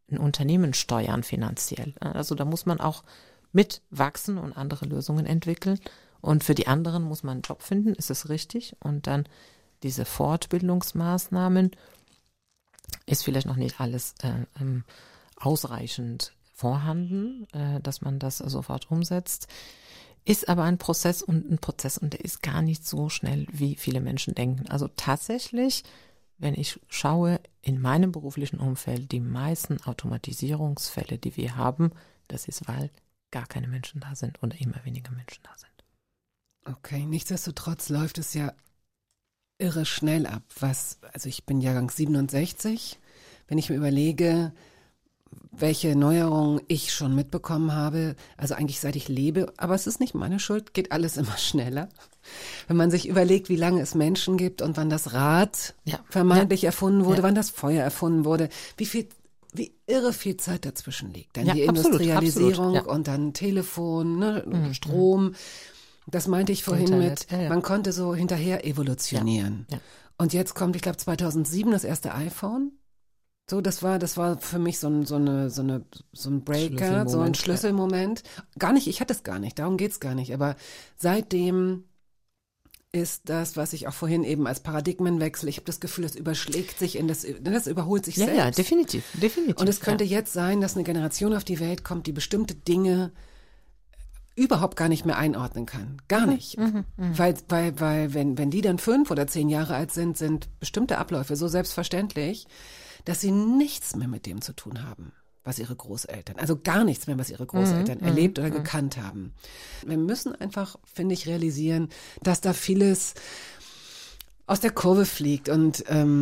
ein Unternehmen steuern finanziell. Also da muss man auch mitwachsen und andere Lösungen entwickeln. Und für die anderen muss man einen Job finden, ist es richtig? Und dann diese Fortbildungsmaßnahmen ist vielleicht noch nicht alles ausreichend vorhanden, dass man das sofort umsetzt. Ist aber ein Prozess und der ist gar nicht so schnell, wie viele Menschen denken. Also tatsächlich, wenn ich schaue, in meinem beruflichen Umfeld, die meisten Automatisierungsfälle, die wir haben, das ist, weil gar keine Menschen da sind oder immer weniger Menschen da sind. Okay, nichtsdestotrotz läuft es ja irre schnell ab. Also ich bin Jahrgang 67, wenn ich mir überlege, welche Neuerungen ich schon mitbekommen habe, also eigentlich seit ich lebe, aber es ist nicht meine Schuld, geht alles immer schneller. Wenn man sich überlegt, wie lange es Menschen gibt und wann das Rad vermeintlich erfunden wurde, wann das Feuer erfunden wurde, wie irre viel Zeit dazwischen liegt. Dann die Industrialisierung und dann Telefon, Strom. Das meinte ich vorhin Internet, man konnte so hinterher evolutionieren. Ja. Und jetzt kommt, ich glaube 2007 das erste iPhone. So, das war für mich so ein Breaker, so ein Schlüsselmoment. Gar nicht, ich hatte es gar nicht, darum geht's gar nicht. Aber seitdem ist das, was ich auch vorhin eben als Paradigmenwechsel, ich habe das Gefühl, das überschlägt sich das überholt sich selbst. Ja, definitiv. Und es könnte jetzt sein, dass eine Generation auf die Welt kommt, die bestimmte Dinge überhaupt gar nicht mehr einordnen kann. Gar nicht. Weil wenn die dann 5 oder 10 Jahre alt sind bestimmte Abläufe so selbstverständlich, dass sie nichts mehr mit dem zu tun haben, was ihre Großeltern, also gar nichts mehr, was ihre Großeltern erlebt oder gekannt haben. Wir müssen einfach, finde ich, realisieren, dass da vieles aus der Kurve fliegt und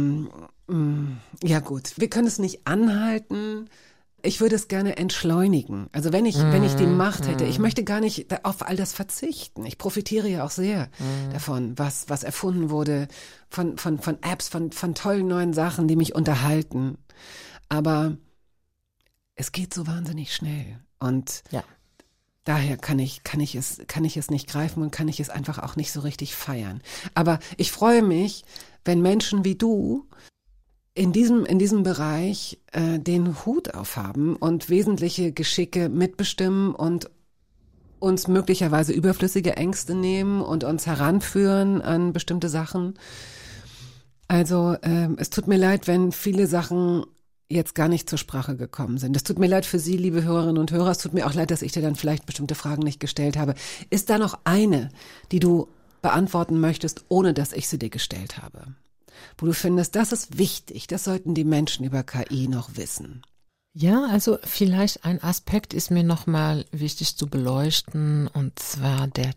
ja gut, wir können es nicht anhalten. Ich würde es gerne entschleunigen. Also wenn ich die Macht hätte, ich möchte gar nicht auf all das verzichten. Ich profitiere ja auch sehr davon, was erfunden wurde, von Apps, von tollen neuen Sachen, die mich unterhalten. Aber es geht so wahnsinnig schnell. Und daher kann ich es nicht greifen und kann ich es einfach auch nicht so richtig feiern. Aber ich freue mich, wenn Menschen wie du in diesem Bereich den Hut aufhaben und wesentliche Geschicke mitbestimmen und uns möglicherweise überflüssige Ängste nehmen und uns heranführen an bestimmte Sachen. Also es tut mir leid, wenn viele Sachen jetzt gar nicht zur Sprache gekommen sind. Es tut mir leid für Sie, liebe Hörerinnen und Hörer. Es tut mir auch leid, dass ich dir dann vielleicht bestimmte Fragen nicht gestellt habe. Ist da noch eine, die du beantworten möchtest, ohne dass ich sie dir gestellt habe? Wo du findest, das ist wichtig, das sollten die Menschen über KI noch wissen. Ja, also vielleicht ein Aspekt ist mir nochmal wichtig zu beleuchten, und zwar der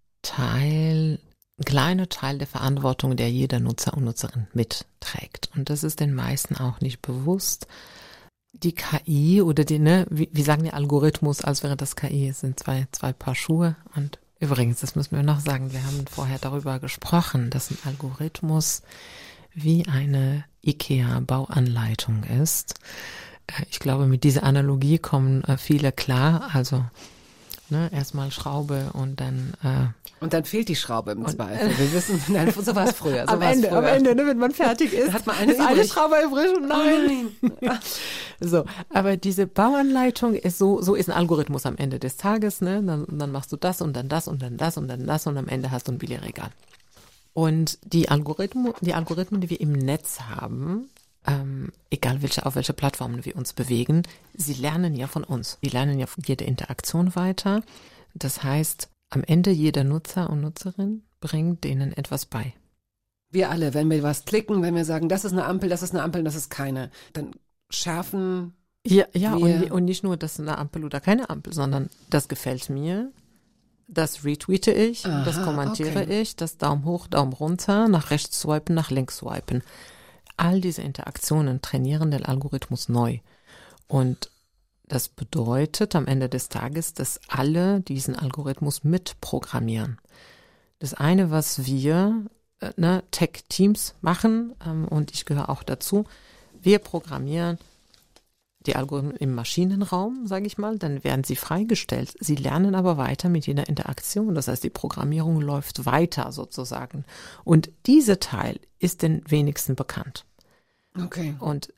kleine Teil der Verantwortung, der jeder Nutzer und Nutzerin mitträgt. Und das ist den meisten auch nicht bewusst. Die KI oder wir sagen ja Algorithmus, als wäre das KI, es sind zwei Paar Schuhe. Und übrigens, das müssen wir noch sagen, wir haben vorher darüber gesprochen, dass ein Algorithmus wie eine IKEA-Bauanleitung ist. Ich glaube, mit dieser Analogie kommen viele klar. Also erstmal Schraube und dann und dann fehlt die Schraube im Zweifel. Wir wissen, nein, so war es früher. Am Ende, wenn man fertig ist, hat man eine Schraube übrig und nein. So, aber diese Bauanleitung ist so ist ein Algorithmus am Ende des Tages. Dann machst du das und dann das und dann das und dann das und am Ende hast du ein Billigregal. Und die Algorithmen, die wir im Netz haben, egal auf welche Plattformen wir uns bewegen, sie lernen ja von uns. Die lernen ja von jeder Interaktion weiter. Das heißt, am Ende jeder Nutzer und Nutzerin bringt denen etwas bei. Wir alle, wenn wir was klicken, wenn wir sagen, das ist eine Ampel, das ist keine, dann schärfen wir. Und nicht nur, das ist eine Ampel oder keine Ampel, sondern das gefällt mir. Das retweete ich, das kommentiere ich, das Daumen hoch, Daumen runter, nach rechts swipen, nach links swipen. All diese Interaktionen trainieren den Algorithmus neu. Und das bedeutet am Ende des Tages, dass alle diesen Algorithmus mitprogrammieren. Das eine, was wir Tech-Teams machen, und ich gehöre auch dazu, wir programmieren die Algorithmen im Maschinenraum, sage ich mal, dann werden sie freigestellt. Sie lernen aber weiter mit jeder Interaktion. Das heißt, die Programmierung läuft weiter sozusagen. Und dieser Teil ist den wenigsten bekannt. Okay. Und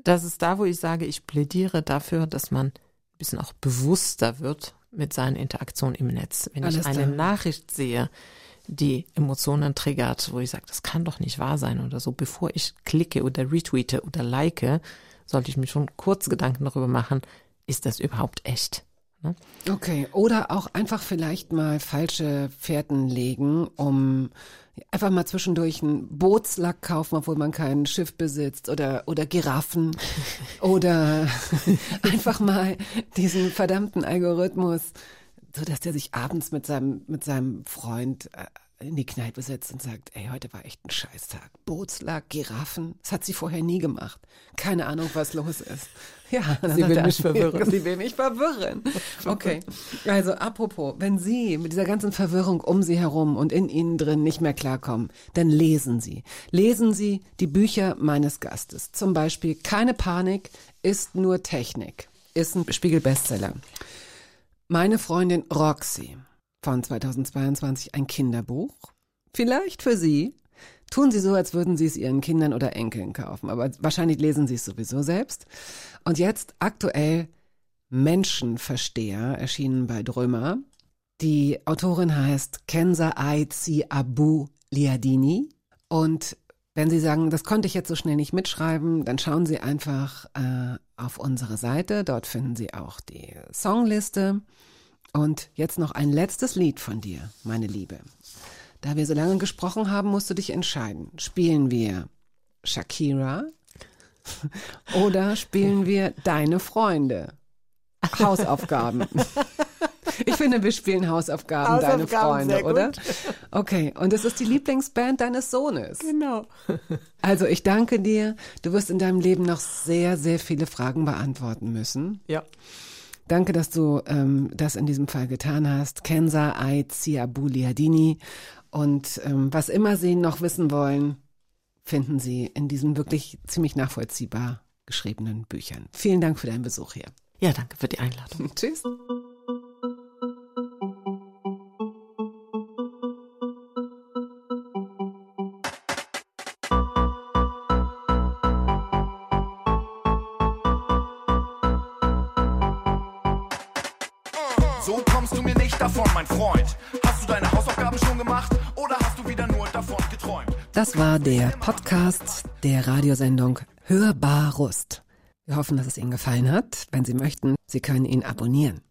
das ist da, wo ich sage, ich plädiere dafür, dass man ein bisschen auch bewusster wird mit seinen Interaktionen im Netz. Wenn ich eine Nachricht sehe, die Emotionen triggert, wo ich sage, das kann doch nicht wahr sein oder so, bevor ich klicke oder retweete oder like, sollte ich mir schon kurz Gedanken darüber machen, ist das überhaupt echt? Ne? Okay, oder auch einfach vielleicht mal falsche Fährten legen, um einfach mal zwischendurch einen Bootslack kaufen, obwohl man kein Schiff besitzt oder Giraffen oder einfach mal diesen verdammten Algorithmus, so dass der sich abends mit seinem Freund in die Kneipe setzt und sagt, ey, heute war echt ein Scheißtag. Bootslack, Giraffen, das hat sie vorher nie gemacht. Keine Ahnung, was los ist. Ja, sie will mich verwirren. Sie will mich verwirren. Okay, also apropos, wenn Sie mit dieser ganzen Verwirrung um Sie herum und in Ihnen drin nicht mehr klarkommen, dann lesen Sie. Lesen Sie die Bücher meines Gastes. Zum Beispiel Keine Panik ist nur Technik. Ist ein Spiegel-Bestseller. Meine Freundin Roxy von 2022, ein Kinderbuch. Vielleicht für Sie. Tun Sie so, als würden Sie es Ihren Kindern oder Enkeln kaufen, aber wahrscheinlich lesen Sie es sowieso selbst. Und jetzt aktuell Menschenversteher, erschienen bei Drömer. Die Autorin heißt Kenza Aitzi Abu Liadini. Und wenn Sie sagen, das konnte ich jetzt so schnell nicht mitschreiben, dann schauen Sie einfach auf unsere Seite. Dort finden Sie auch die Songliste. Und jetzt noch ein letztes Lied von dir, meine Liebe. Da wir so lange gesprochen haben, musst du dich entscheiden. Spielen wir Shakira oder spielen wir Deine Freunde? Hausaufgaben. Ich finde, wir spielen Hausaufgaben Deine Freunde, oder? Okay, und es ist die Lieblingsband deines Sohnes. Genau. Also ich danke dir. Du wirst in deinem Leben noch sehr, sehr viele Fragen beantworten müssen. Ja. Danke, dass du das in diesem Fall getan hast. Kenza Aitzi Abu Liadini. Und was immer Sie noch wissen wollen, finden Sie in diesen wirklich ziemlich nachvollziehbar geschriebenen Büchern. Vielen Dank für deinen Besuch hier. Ja, danke für die Einladung. Tschüss. So kommst du mir nicht davon, mein Freund. Hast du deine Hausaufgaben schon gemacht oder hast du wieder nur davon geträumt? Das war der Podcast der Radiosendung Hörbar Rust. Wir hoffen, dass es Ihnen gefallen hat. Wenn Sie möchten, Sie können ihn abonnieren.